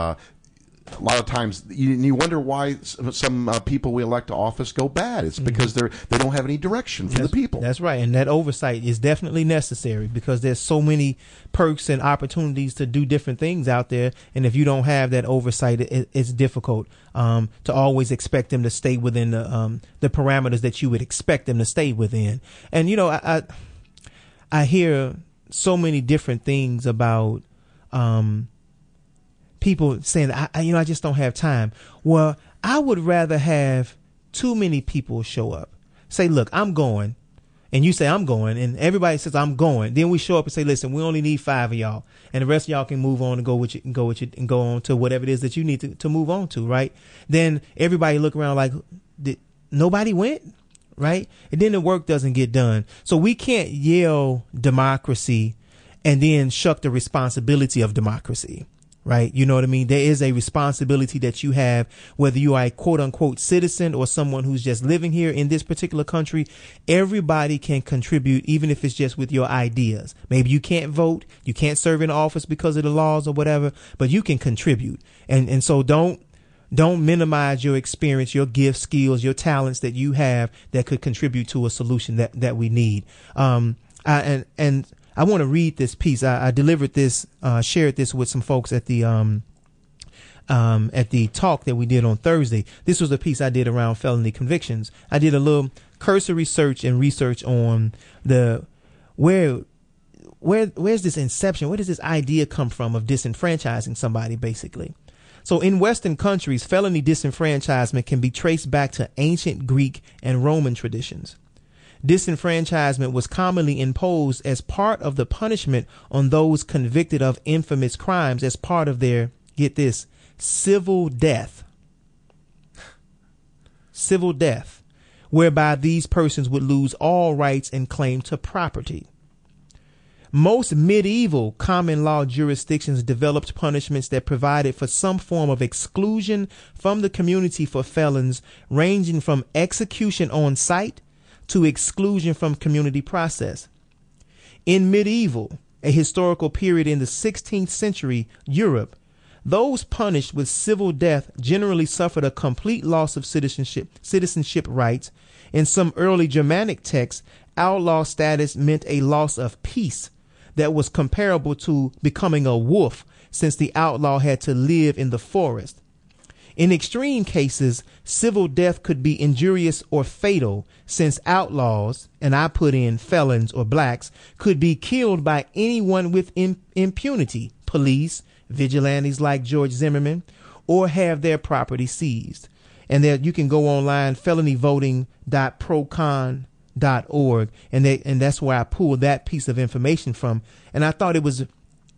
a lot of times you wonder why some people we elect to office go bad. It's because they don't have any direction from the people. That's right. And that oversight is definitely necessary, because there's so many perks and opportunities to do different things out there. And if you don't have that oversight, it's difficult to always expect them to stay within the parameters that you would expect them to stay within. And, I hear so many different things about people saying, I just don't have time. Well, I would rather have too many people show up. Say, look, I'm going. And you say, I'm going. And everybody says, I'm going. Then we show up and say, listen, we only need 5 of y'all. And the rest of y'all can move on and go on to whatever it is that you need to move on to, right? Then everybody look around like, nobody went? Right? And then the work doesn't get done. So we can't yell democracy and then shuck the responsibility of democracy. Right? You know what I mean? There is a responsibility that you have, whether you are a quote unquote citizen or someone who's just living here in this particular country. Everybody can contribute, even if it's just with your ideas. Maybe you can't vote, you can't serve in office because of the laws or whatever, but you can contribute. And so don't minimize your experience, your gifts, skills, your talents that you have that could contribute to a solution that we need. I want to read this piece. I delivered this, shared this with some folks at the at the talk that we did on Thursday. This was a piece I did around felony convictions. I did a little cursory search and research on where's this inception? Where does this idea come from of disenfranchising somebody, basically? So in Western countries, felony disenfranchisement can be traced back to ancient Greek and Roman traditions. Disenfranchisement was commonly imposed as part of the punishment on those convicted of infamous crimes as part of their, get this, civil death. Civil death, whereby these persons would lose all rights and claim to property. Most medieval common law jurisdictions developed punishments that provided for some form of exclusion from the community for felons, ranging from execution on sight to exclusion from community process. In medieval, a historical period in the 16th century Europe, those punished with civil death generally suffered a complete loss of citizenship rights. In some early Germanic texts, outlaw status meant a loss of peace that was comparable to becoming a wolf, since the outlaw had to live in the forest. In extreme cases, civil death could be injurious or fatal, since outlaws, and I put in felons or blacks, could be killed by anyone with impunity, police, vigilantes like George Zimmerman, or have their property seized. And there you can go online, felonyvoting.procon.org, and that's where I pulled that piece of information from. And I thought it was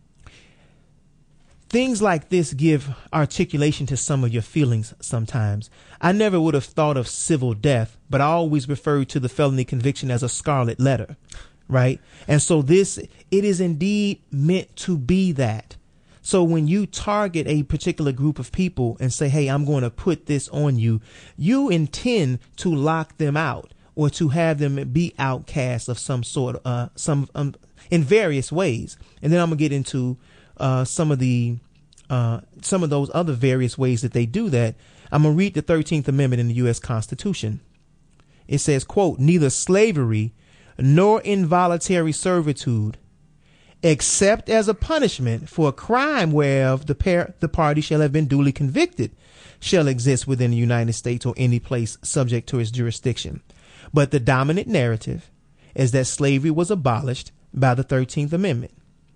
things like this give articulation to some of your feelings sometimes. I never would have thought of civil death, but I always referred to the felony conviction as a scarlet letter, right? And so it is indeed meant to be that. So when you target a particular group of people and say, hey, I'm going to put this on you, you intend to lock them out, or to have them be outcasts of some sort, in various ways. And then I'm gonna get into some of those other various ways that they do that. I'm gonna read the 13th Amendment in the U.S. Constitution. It says, quote, neither slavery nor involuntary servitude, except as a punishment for a crime whereof the party shall have been duly convicted, shall exist within the United States or any place subject to its jurisdiction. But the dominant narrative is that slavery was abolished by the 13th Amendment.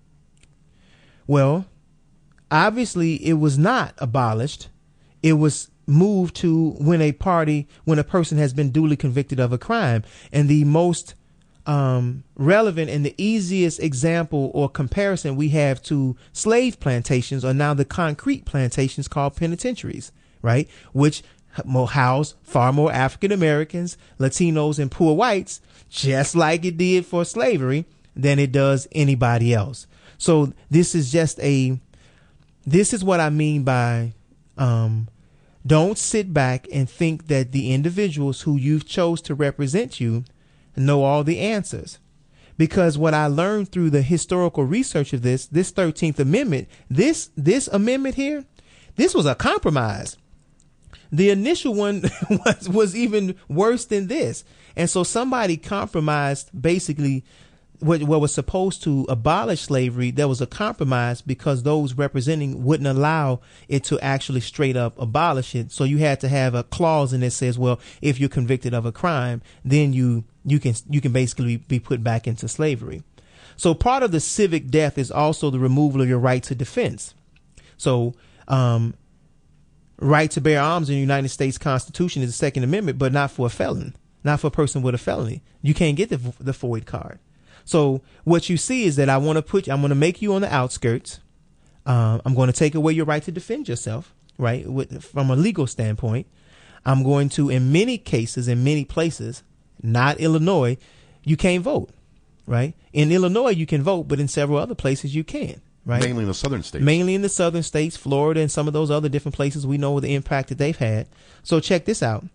Well, obviously it was not abolished. It was moved to when a person has been duly convicted of a crime. And the most relevant and the easiest example or comparison we have to slave plantations are now the concrete plantations called penitentiaries, right? Which house far more African Americans, Latinos, and poor whites, just like it did for slavery, than it does anybody else. So this is what I mean by don't sit back and think that the individuals who you've chose to represent you know all the answers. Because what I learned through the historical research of this 13th Amendment, this amendment here, this was a compromise. The initial one was even worse than this. And so somebody compromised basically what was supposed to abolish slavery. There was a compromise because those representing wouldn't allow it to actually straight up abolish it. So you had to have a clause in that says, well, if you're convicted of a crime, then you can basically be put back into slavery. So part of the civic death is also the removal of your right to defense. So, right to bear arms in the United States Constitution is the Second Amendment, but not for a felon, not for a person with a felony. You can't get the FOID card. So what you see is that I'm going to make you on the outskirts. I'm going to take away your right to defend yourself, right? From a legal standpoint, I'm going to, in many cases, in many places, not Illinois, you can't vote, right? In Illinois, you can vote, but in several other places you can't. Right? Mainly in the southern states. Mainly in the southern states, Florida, and some of those other different places. We know the impact that they've had. So check this out.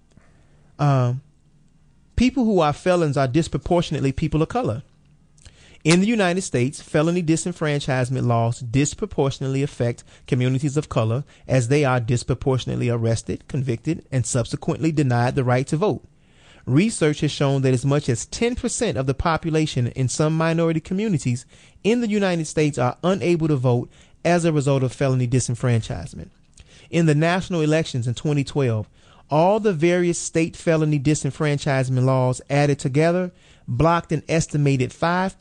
People who are felons are disproportionately people of color. In the United States, felony disenfranchisement laws disproportionately affect communities of color, as they are disproportionately arrested, convicted, and subsequently denied the right to vote. Research has shown that as much as 10% of the population in some minority communities in the United States are unable to vote as a result of felony disenfranchisement. in the national elections in 2012, all the various state felony disenfranchisement laws added together blocked an estimated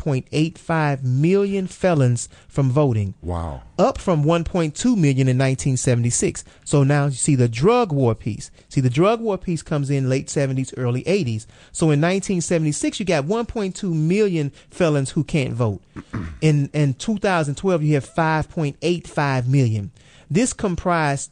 5.85 million felons from voting. Wow. Up from 1.2 million in 1976. So now you see the drug war piece. See, the drug war piece comes in late 70s, early 80s. So in 1976, you got 1.2 million felons who can't vote. In 2012, you have 5.85 million. This comprised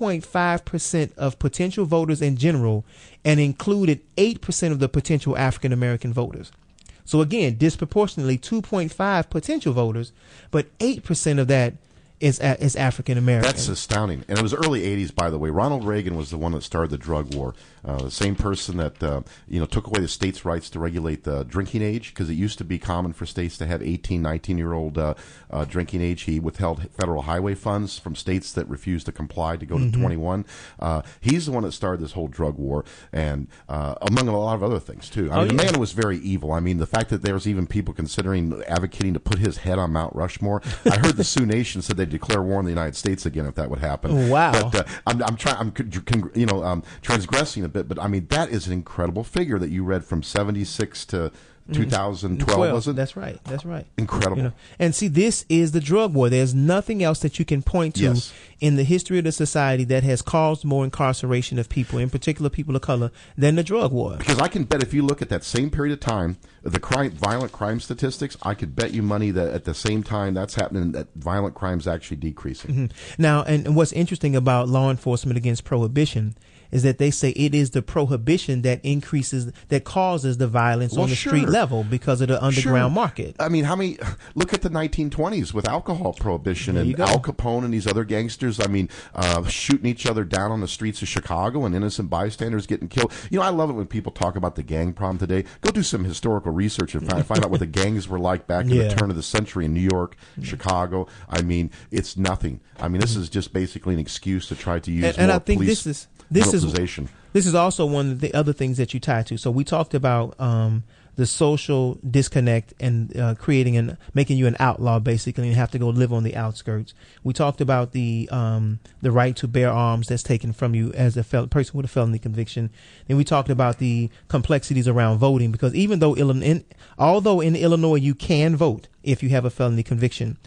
2.5% of potential voters in general and included 8% of the potential African American voters. So again, disproportionately 2.5 potential voters, but 8% of that is African American. That's astounding. And it was early 80s, by the way. Ronald Reagan was the one that started the drug war. The same person that took away the states' rights to regulate the drinking age, because it used to be common for states to have 18, 19-year-old drinking age. He withheld federal highway funds from states that refused to comply to go to 21. He's the one that started this whole drug war, and among a lot of other things, too. I mean, the man was very evil. I mean, the fact that there's even people advocating to put his head on Mount Rushmore. I heard the Sioux Nation said they'd declare war on the United States again if that would happen. Wow. But I'm transgressing a bit, but I mean, that is an incredible figure that you read from 76 to 2012, was it? That's right. Incredible. And see, this is the drug war. There's nothing else that you can point to in the history of the society that has caused more incarceration of people, in particular people of color, than the drug war. Because I can bet if you look at that same period of time, the violent crime statistics, I could bet you money that at the same time that's happening, that violent crime's actually decreasing. Now, and what's interesting about law enforcement against prohibition is that they say it is the prohibition that causes the violence on the street level because of the underground market. I mean, look at the 1920s with alcohol prohibition and Al Capone and these other gangsters, I mean, shooting each other down on the streets of Chicago and innocent bystanders getting killed. I love it when people talk about the gang problem today. Go do some historical research and find out what the gangs were like back in the turn of the century in New York, Chicago. I mean, it's nothing. I mean, this is just basically an excuse to try to use more police. This is also one of the other things that you tie to. So we talked about the social disconnect and making you an outlaw, basically, and have to go live on the outskirts. We talked about the right to bear arms that's taken from you as a person with a felony conviction. Then we talked about the complexities around voting, because although in Illinois you can vote if you have a felony conviction,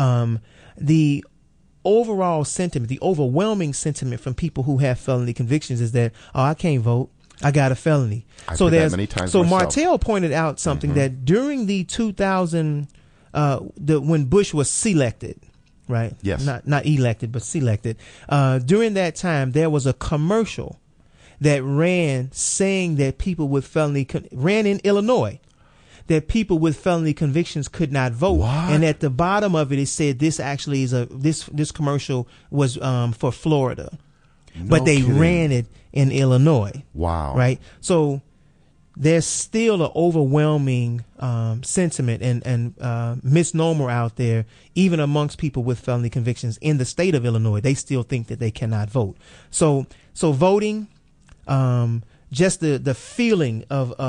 the overall sentiment, the overwhelming sentiment from people who have felony convictions is that, I can't vote, I got a felony. I've heard that many times myself. Martell pointed out something that during the 2000, when Bush was selected, right? Yes. Not elected, but selected. During that time, there was a commercial that ran saying that people with ran in Illinois, that people with felony convictions could not vote. What? And at the bottom of it said this actually is this commercial was for Florida. But they ran it in Illinois. Wow. Right? So there's still an overwhelming sentiment and misnomer out there, even amongst people with felony convictions in the state of Illinois. They still think that they cannot vote. So voting, just the feeling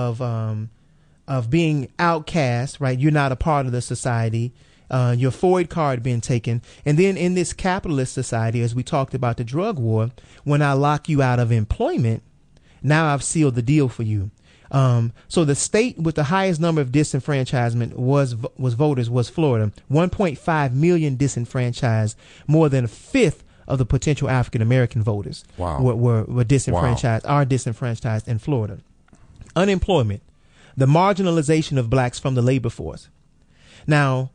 of being outcast, right? You're not a part of the society. Your FOID card being taken. And then in this capitalist society, as we talked about the drug war, when I lock you out of employment, now I've sealed the deal for you. So the state with the highest number of disenfranchisement was voters was Florida. 1.5 million disenfranchised, more than a fifth of the potential African American voters were disenfranchised, are disenfranchised in Florida. Unemployment. The marginalization of blacks from the labor force. Now,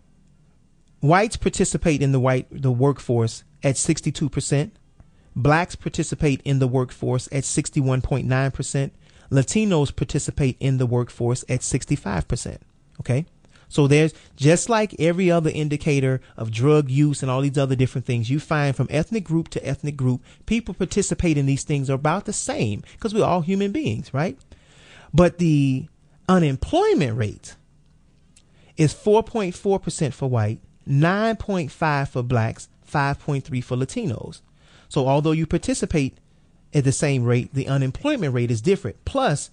whites participate in the workforce at 62%. Blacks participate in the workforce at 61.9%. Latinos participate in the workforce at 65%. Okay? So there's, just like every other indicator of drug use and all these other different things, you find from ethnic group to ethnic group, people participate in these things are about the same because we're all human beings, right? But the unemployment rate is 4.4% for white, 9.5% for blacks, 5.3% for Latinos. So although you participate at the same rate, the unemployment rate is different. Plus,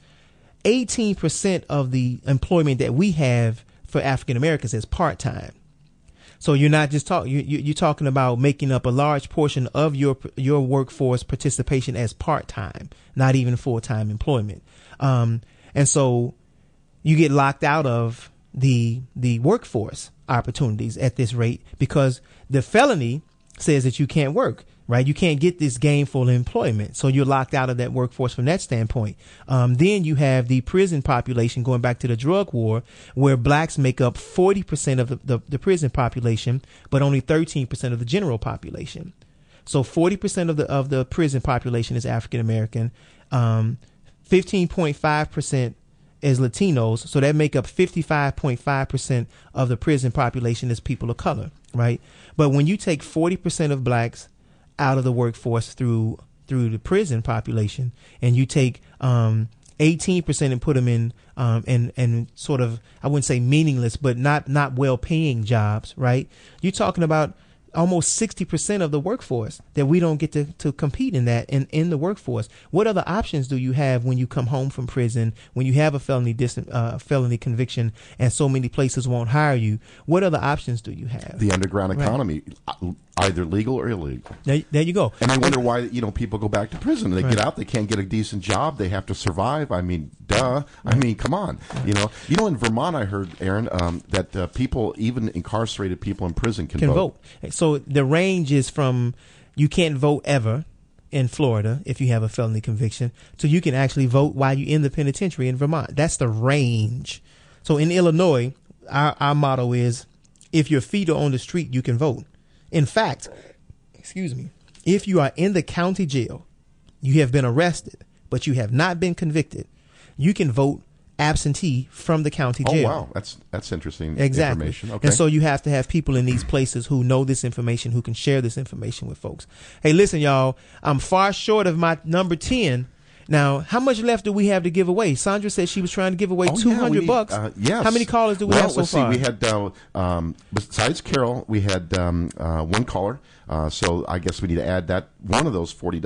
18% of the employment that we have for African Americans is part-time. So you're not just you're talking about making up a large portion of your workforce participation as part-time, not even full-time employment. And so you get locked out of the workforce opportunities at this rate because the felony says that you can't work, right? You can't get this gainful employment. So you're locked out of that workforce from that standpoint. Then you have the prison population, going back to the drug war, where blacks make up 40% of the prison population, but only 13% of the general population. So 40% of the prison population is African American, 15.5% is Latinos. So that make up 55.5% of the prison population is people of color, right? But when you take 40% of blacks out of the workforce through the prison population, and you take 18% and put them in sort of, I wouldn't say meaningless, but not well paying jobs, right? You're talking about almost 60% of the workforce that we don't get to compete in that in the workforce. What other options do you have when you come home from prison, when you have a felony conviction and so many places won't hire you? What other options do you have? The underground economy, either legal or illegal. There you go. And I wonder why, people go back to prison. They get out, they can't get a decent job, they have to survive. I mean, duh. I mean, come on. In Vermont, I heard, Aaron, that people, even incarcerated people in prison can vote. So the range is from you can't vote ever in Florida if you have a felony conviction, to you can actually vote while you're in the penitentiary in Vermont. That's the range. So in Illinois, our motto is, if your feet are on the street, you can vote. In fact, if you are in the county jail, you have been arrested, but you have not been convicted, you can vote absentee from the county jail. Oh, wow. That's interesting information. Okay. And so you have to have people in these places who know this information, who can share this information with folks. Hey, listen, y'all, I'm far short of my number 10. Now, how much left do we have to give away? Sandra said she was trying to give away $200. Yes. How many callers do we have so far? We had, besides Carol, we had one caller. So I guess we need to add that one of those $50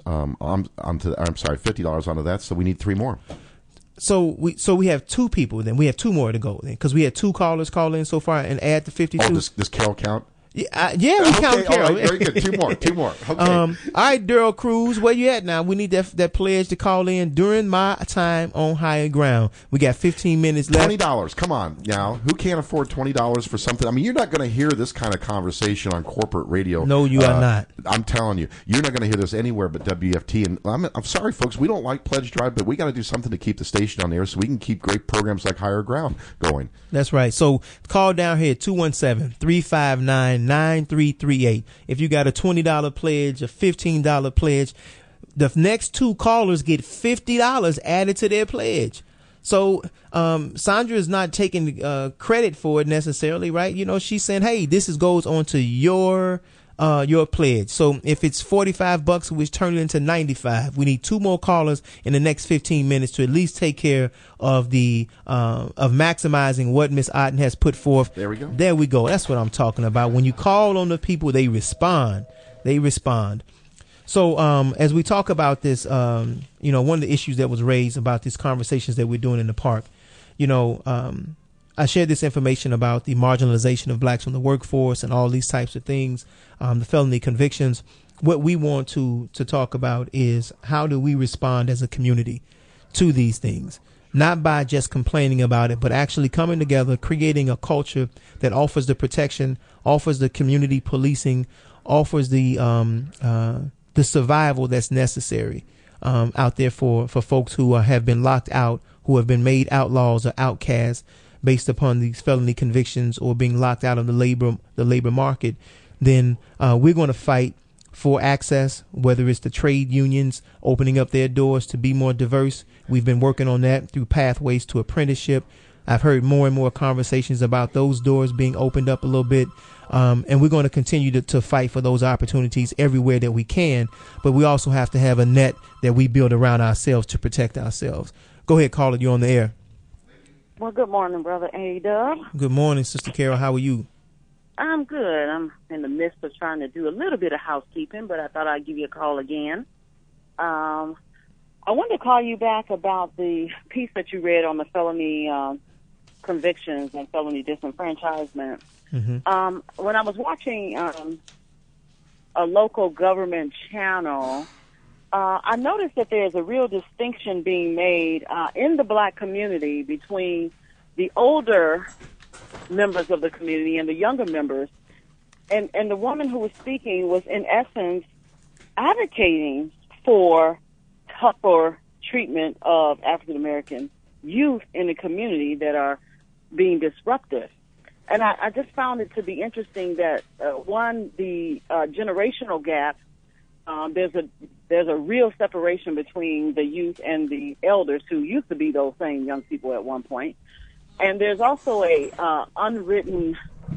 onto that. So we need 3 more. So we have 2 people. Then we have 2 more to go. Then because we had 2 callers call in so far and add the 52. Oh, does Carol count? Yeah, we count Carol. All right, very good. 2 more. Okay. All right, Daryl Cruz, where you at now? We need that pledge to call in during my time on higher ground. We got 15 minutes left. $20. Come on now. Who can't afford $20 for something? I mean, you're not going to hear this kind of conversation on corporate radio. No, you are not. I'm telling you, you're not going to hear this anywhere but WFT. And I'm sorry, folks, we don't like Pledge Drive, but we got to do something to keep the station on the air so we can keep great programs like Higher Ground going. That's right. So call down here, 217-359-9338. If you got a $20 pledge, a $15 pledge, the next 2 callers get $50 added to their pledge. So Sandra is not taking credit for it necessarily, right? She's saying, hey, this goes on to your pledge. So if it's $45, which turn it into $95, we need 2 more callers in the next 15 minutes to at least take care of of maximizing what Miss Otten has put forth. There we go. There we go. That's what I'm talking about. When you call on the people, they respond. So as we talk about this, one of the issues that was raised about these conversations that we're doing in the park, I shared this information about the marginalization of blacks from the workforce and all these types of things, the felony convictions. What we want to talk about is how do we respond as a community to these things, not by just complaining about it, but actually coming together, creating a culture that offers the protection, offers the community policing, offers the survival that's necessary out there for folks who have been locked out, who have been made outlaws or outcasts based upon these felony convictions or being locked out of the labor market. Then we're going to fight for access, whether it's the trade unions opening up their doors to be more diverse. We've been working on that through pathways to apprenticeship. I've heard more and more conversations about those doors being opened up a little bit. And we're going to continue to fight for those opportunities everywhere that we can. But we also have to have a net that we build around ourselves to protect ourselves. Go ahead, caller. You're on the air. Well, good morning, Brother A-Dub. Good morning, Sister Carol. How are you? I'm good. I'm in the midst of trying to do a little bit of housekeeping, but I thought I'd give you a call again. I wanted to call you back about the piece that you read on the felony convictions and felony disenfranchisement. Mm-hmm. When I was watching a local government channel, I noticed that there's a real distinction being made in the black community between the older members of the community and the younger members. And the woman who was speaking was, in essence, advocating for tougher treatment of African American youth in the community that are being disruptive. And I just found it to be interesting that, the generational gap, there's a real separation between the youth and the elders who used to be those same young people at one point. And there's also a unwritten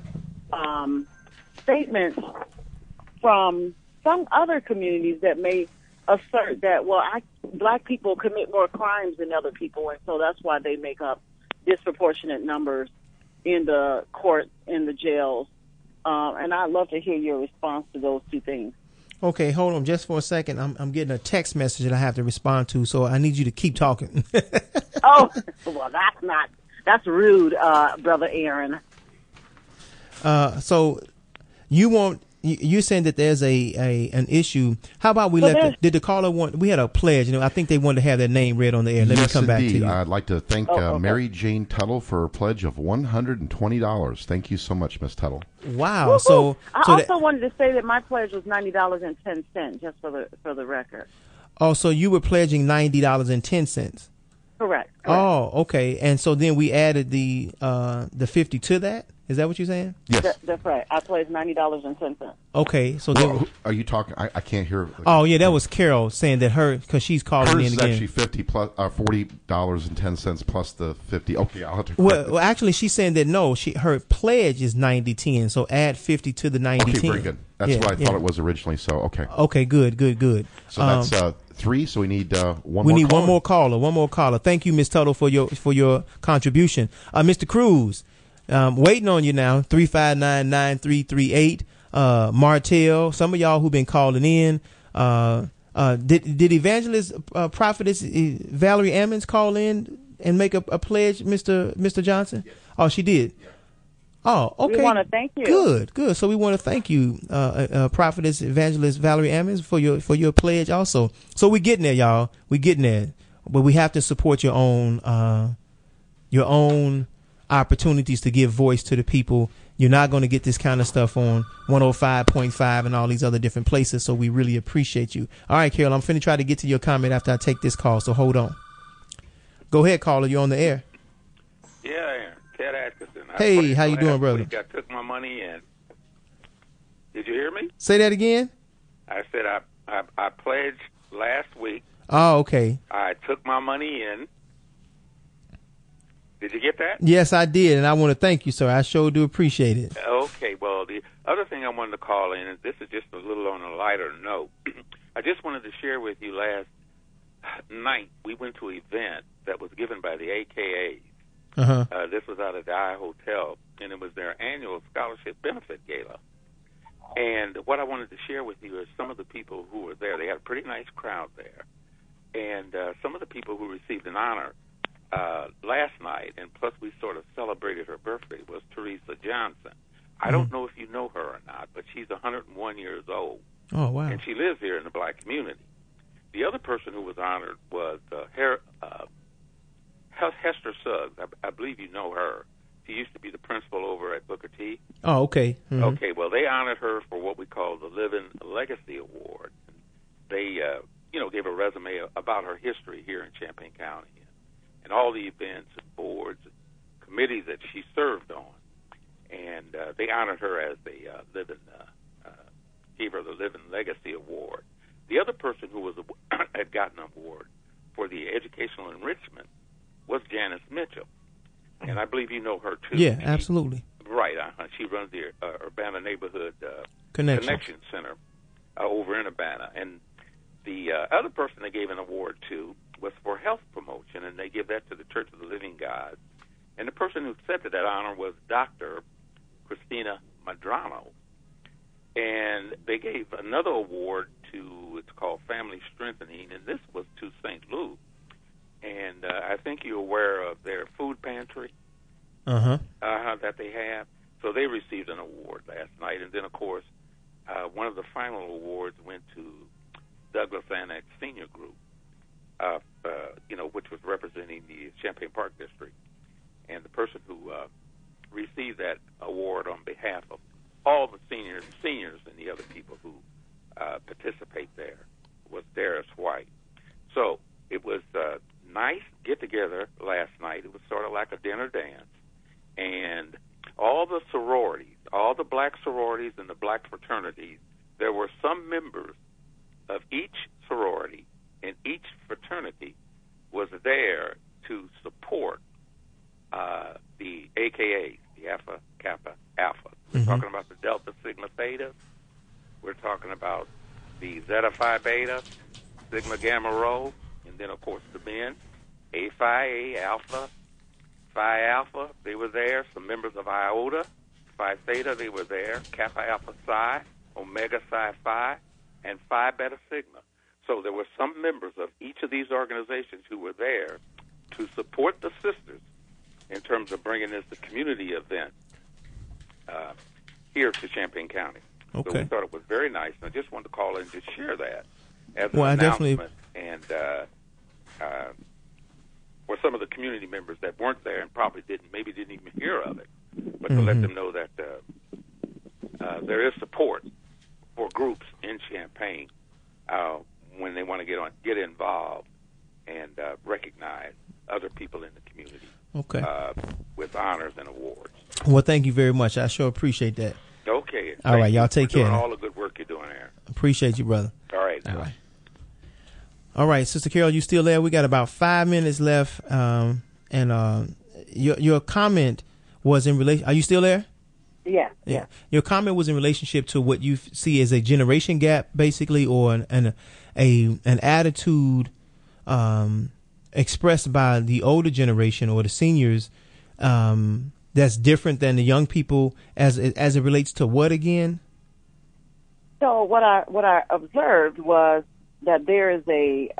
statement from some other communities that may assert that, black people commit more crimes than other people, and so that's why they make up disproportionate numbers in the courts, in the jails. And I'd love to hear your response to those two things. Okay, hold on just for a second. I'm getting a text message that I have to respond to, so I need you to keep talking. Oh, well, that's rude, Brother Aaron. So you're saying that there's an issue. How about did the caller we had a pledge, I think they wanted to have their name read on the air. Let me come back to you. I'd like to thank Mary Jane Tuttle for a pledge of $120. Thank you so much, Miss Tuttle. Wow. Woo-hoo. So I also wanted to say that my pledge was $90.10, just for the record. Oh, so you were pledging $90.10. Correct. Oh, okay. And so then we added the 50 to that? Is that what you're saying? Yes. That's right. I pledged $90.10. Okay. So then, are you talking? I can't hear. Oh, yeah, that was Carol saying that because she's calling in again. Hers is actually 50 plus $40.10 plus the 50. Okay, I'll have to. Well, actually, she's saying that her pledge is 90.10. So add 50 to the 90.10. Okay, very good. That's what I thought it was originally. So okay. Okay, good. So that's 3. So we need one. We more need caller. One more caller. Thank you, Ms. Tuttle, for your contribution. Mr. Cruz, waiting on you now. 359-9338. Martell, some of y'all who've been calling in. Did evangelist prophetess Valerie Ammons call in and make a pledge, Mr. Johnson? Yes. Oh, she did. Yeah. Oh, okay. We want to thank you. Good. So we want to thank you, prophetess evangelist Valerie Ammons, for your pledge also. So we're getting there, y'all. We're getting there, but we have to support your own opportunities to give voice to the people. You're not going to get this kind of stuff on 105.5 and all these other different places. So we really appreciate you. All right, Carol, I'm finna try to get to your comment after I take this call. So hold on. Go ahead, caller. You're on the air. Yeah, Aaron. Ted Atkinson. Hey, how you doing, brother? I took my money in. Did you hear me? Say that again. I said I pledged last week. Oh, okay. I took my money in. Did you get that? Yes, I did, and I want to thank you, sir. I sure do appreciate it. Okay, well, the other thing I wanted to call in, and this is just a little on a lighter note, I just wanted to share with you last night we went to an event that was given by the AKAs. Uh-huh. This was out at the I Hotel, and it was their annual scholarship benefit gala. And what I wanted to share with you is some of the people who were there. They had a pretty nice crowd there. And some of the people who received an honor last night, and plus we sort of celebrated her birthday, was Teresa Johnson. I don't know if you know her or not, but she's 101 years old. Oh, wow. And she lives here in the black community. The other person who was honored was Hester Suggs. I believe you know her. She used to be the principal over at Booker T. Oh, okay. Mm-hmm. Okay, well, they honored her for what we call the Living Legacy Award. They, gave a resume about her history here in Champaign County and all the events and boards and committees that she served on. And they honored her as gave her the Living Legacy Award. The other person who had gotten an award for the educational enrichment was Janice Mitchell. And I believe you know her, too. Yeah, absolutely. Right. She runs the Urbana Neighborhood Connection Center over in Urbana. And the other person they gave an award to was for health promotion, and they give that to the Church of the Living God. And the person who accepted that honor was Dr. Christina Madrano. And they gave another award to, it's called Family Strengthening, and this was to St. Louis. And I think you're aware of their food pantry. that they have. So they received an award last night. And then, of course, one of the final awards went to Douglas Annex Senior Group, which was representing the Champaign Park District. And the person who received that award on behalf of all the seniors and the other people who participate there was Darius White. So it was a nice get-together last night. It was sort of like a dinner dance. And all the sororities, all the black sororities and the black fraternities, there were some members of each sorority and each fraternity was there to support the AKAs, the Alpha Kappa Alpha. We're talking about the Delta Sigma Theta. We're talking about the Zeta Phi Beta, Sigma Gamma Rho, and then, of course, the men, A Phi A Alpha, Phi Alpha, they were there. Some members of Iota, Phi Theta, they were there. Kappa Alpha Psi, Omega Psi Phi, and Phi Beta Sigma. So there were some members of each of these organizations who were there to support the sisters in terms of bringing this community event here to Champaign County. Okay. So we thought it was very nice, and I just wanted to call in to share that as an announcement. And for some of the community members that weren't there and probably didn't even hear of it, but to let them know that there is support for groups in Champaign when they want to get involved and recognize other people in the community with honors and awards. Well, thank you very much. I sure appreciate that. Okay. All right, y'all take care. Doing all the good work you're doing there. Appreciate you, brother. All right. All right. All right, Sister Carol, you still there? We got about 5 minutes left, and your comment was in relation. Are you still there? Yeah. Your comment was in relationship to what you see as a generation gap, basically, or an attitude expressed by the older generation or the seniors that's different than the young people as it relates to what again? So what I observed was that there is a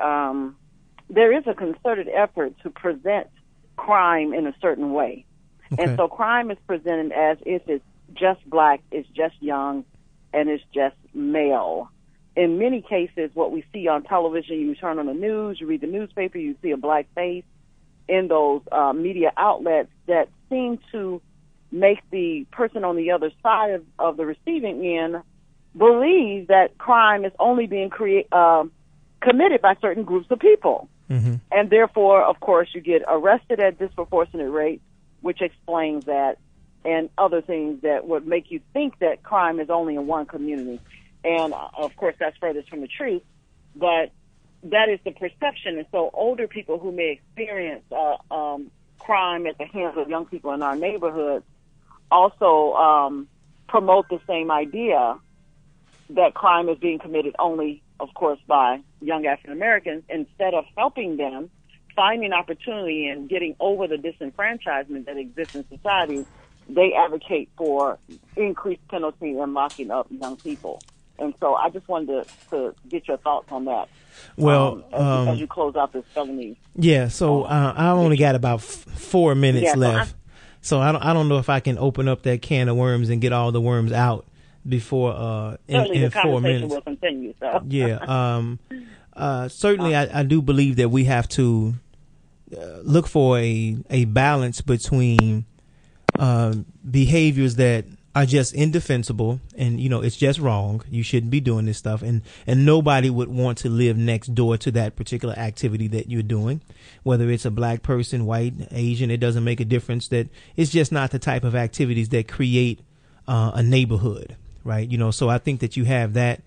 concerted effort to present crime in a certain way. Okay. And so crime is presented as if it's just black, it's just young, and it's just male. In many cases, what we see on television, you turn on the news, you read the newspaper, you see a black face in those media outlets that seem to make the person on the other side of the receiving end believe that crime is only being committed by certain groups of people. Mm-hmm. And therefore, of course, you get arrested at disproportionate rates, which explains that, and other things that would make you think that crime is only in one community. And, of course, that's furthest from the truth, but that is the perception. And so older people who may experience crime at the hands of young people in our neighborhoods also promote the same idea that crime is being committed only, of course, by young African Americans, instead of helping them finding opportunity and getting over the disenfranchisement that exists in society. They advocate for increased penalty and locking up young people. And so I just wanted to get your thoughts on that. Well, as you close out this felony. Yeah, so I only got about 4 minutes left. So I don't know if I can open up that can of worms and get all the worms out before in 4 minutes. Will continue, so. Yeah. Certainly I do believe that we have to look for a balance between behaviors that are just indefensible and, it's just wrong. You shouldn't be doing this stuff. And nobody would want to live next door to that particular activity that you're doing, whether it's a black person, white, Asian, it doesn't make a difference. That it's just not the type of activities that create a neighborhood. Right. So I think that you have that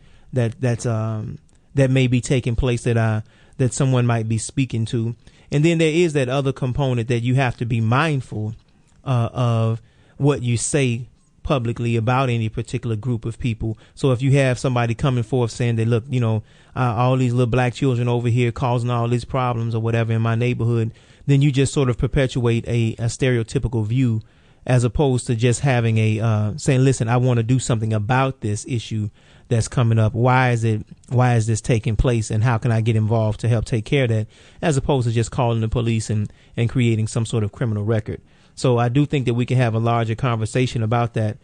may be taking place that someone might be speaking to. And then there is that other component that you have to be mindful of what you say publicly about any particular group of people. So if you have somebody coming forth saying that, look, all these little black children over here causing all these problems or whatever in my neighborhood, then you just sort of perpetuate a stereotypical view as opposed to just having saying, listen, I want to do something about this issue that's coming up. Why is this taking place, and how can I get involved to help take care of that, as opposed to just calling the police and creating some sort of criminal record. So I do think that we can have a larger conversation about that.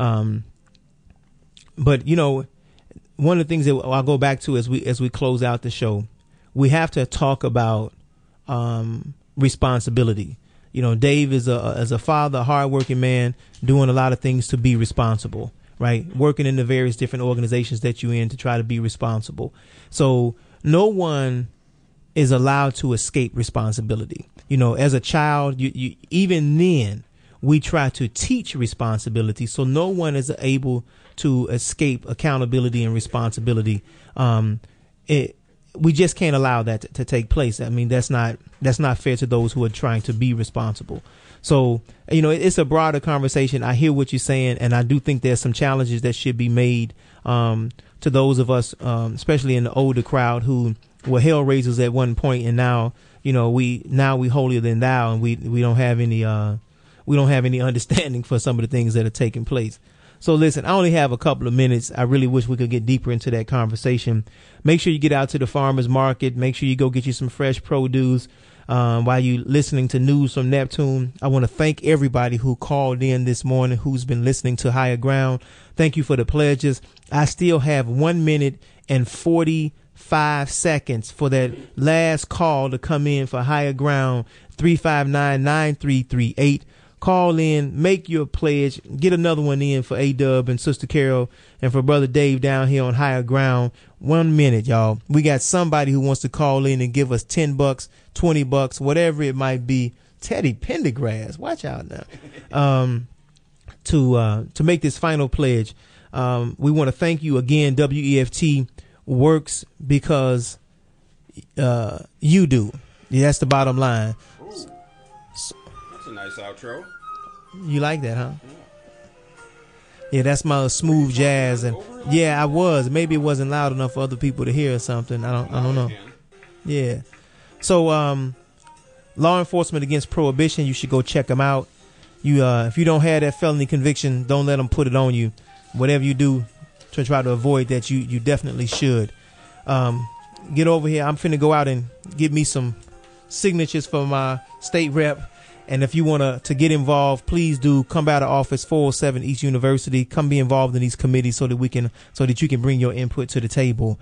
But one of the things that I'll go back to as we close out the show, we have to talk about responsibility. Dave is a father, a hardworking man, doing a lot of things to be responsible, right? Working in the various different organizations that you're in to try to be responsible. So no one is allowed to escape responsibility. As a child, you even then we try to teach responsibility. So no one is able to escape accountability and responsibility. We just can't allow that to take place. I mean, that's not fair to those who are trying to be responsible. So, it's a broader conversation. I hear what you're saying, and I do think there's some challenges that should be made to those of us, especially in the older crowd, who were hellraisers at one point, and now we holier than thou, and we don't have any understanding for some of the things that are taking place. So listen, I only have a couple of minutes. I really wish we could get deeper into that conversation. Make sure you get out to the farmers market. Make sure you go get you some fresh produce while you're listening to News from Neptune. I want to thank everybody who called in this morning, who's been listening to Higher Ground. Thank you for the pledges. I still have 1 minute and 45 seconds for that last call to come in for Higher Ground. 359-9338. Call in, make your pledge, get another one in for A-Dub and Sister Carol and for Brother Dave down here on Higher Ground. 1 minute, y'all. We got somebody who wants to call in and give us $10, $20, whatever it might be. Teddy Pendergrass, watch out now. To make this final pledge. We want to thank you again. WEFT works because you do. Yeah, that's the bottom line. That's a nice outro. You like that, huh? Yeah, that's my smooth jazz, and yeah, I was. Maybe it wasn't loud enough for other people to hear or something. I don't know. Yeah. So, Law Enforcement Against Prohibition. You should go check them out. If you don't have that felony conviction, don't let them put it on you. Whatever you do to try to avoid that, you definitely should. Get over here. I'm finna go out and get me some signatures for my state rep. And if you want to get involved, please do come by the office, 407 East University. Come be involved in these committees so that you can bring your input to the table.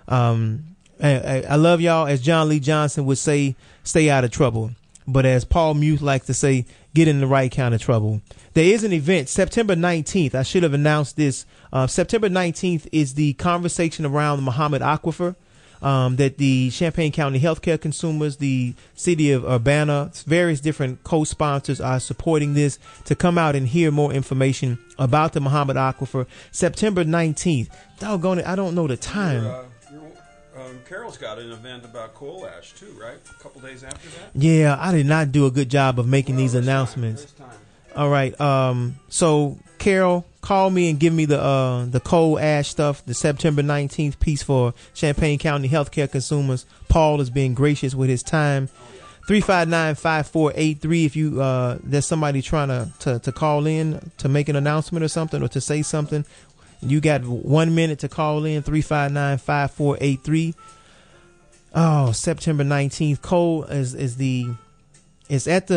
I love y'all. As John Lee Johnson would say, stay out of trouble. But as Paul Muth likes to say, get in the right kind of trouble. There is an event, September 19th. I should have announced this. September 19th is the conversation around the Muhammad Aquifer. That the Champaign County Healthcare Consumers, the City of Urbana, various different co-sponsors are supporting this to come out and hear more information about the Muhammad Aquifer. September 19th. Doggone it, I don't know the time. Carol's got an event about coal ash too, right? A couple days after that? Yeah, I did not do a good job of making these announcements. All right. So Carol, call me and give me the coal ash stuff, the September 19th piece for Champaign County Healthcare Consumers. Paul is being gracious with his time. 359-5483. If you there's somebody trying to call in to make an announcement or something or to say something, you got 1 minute to call in. 359-5483. Oh, September 19th. Coal is at the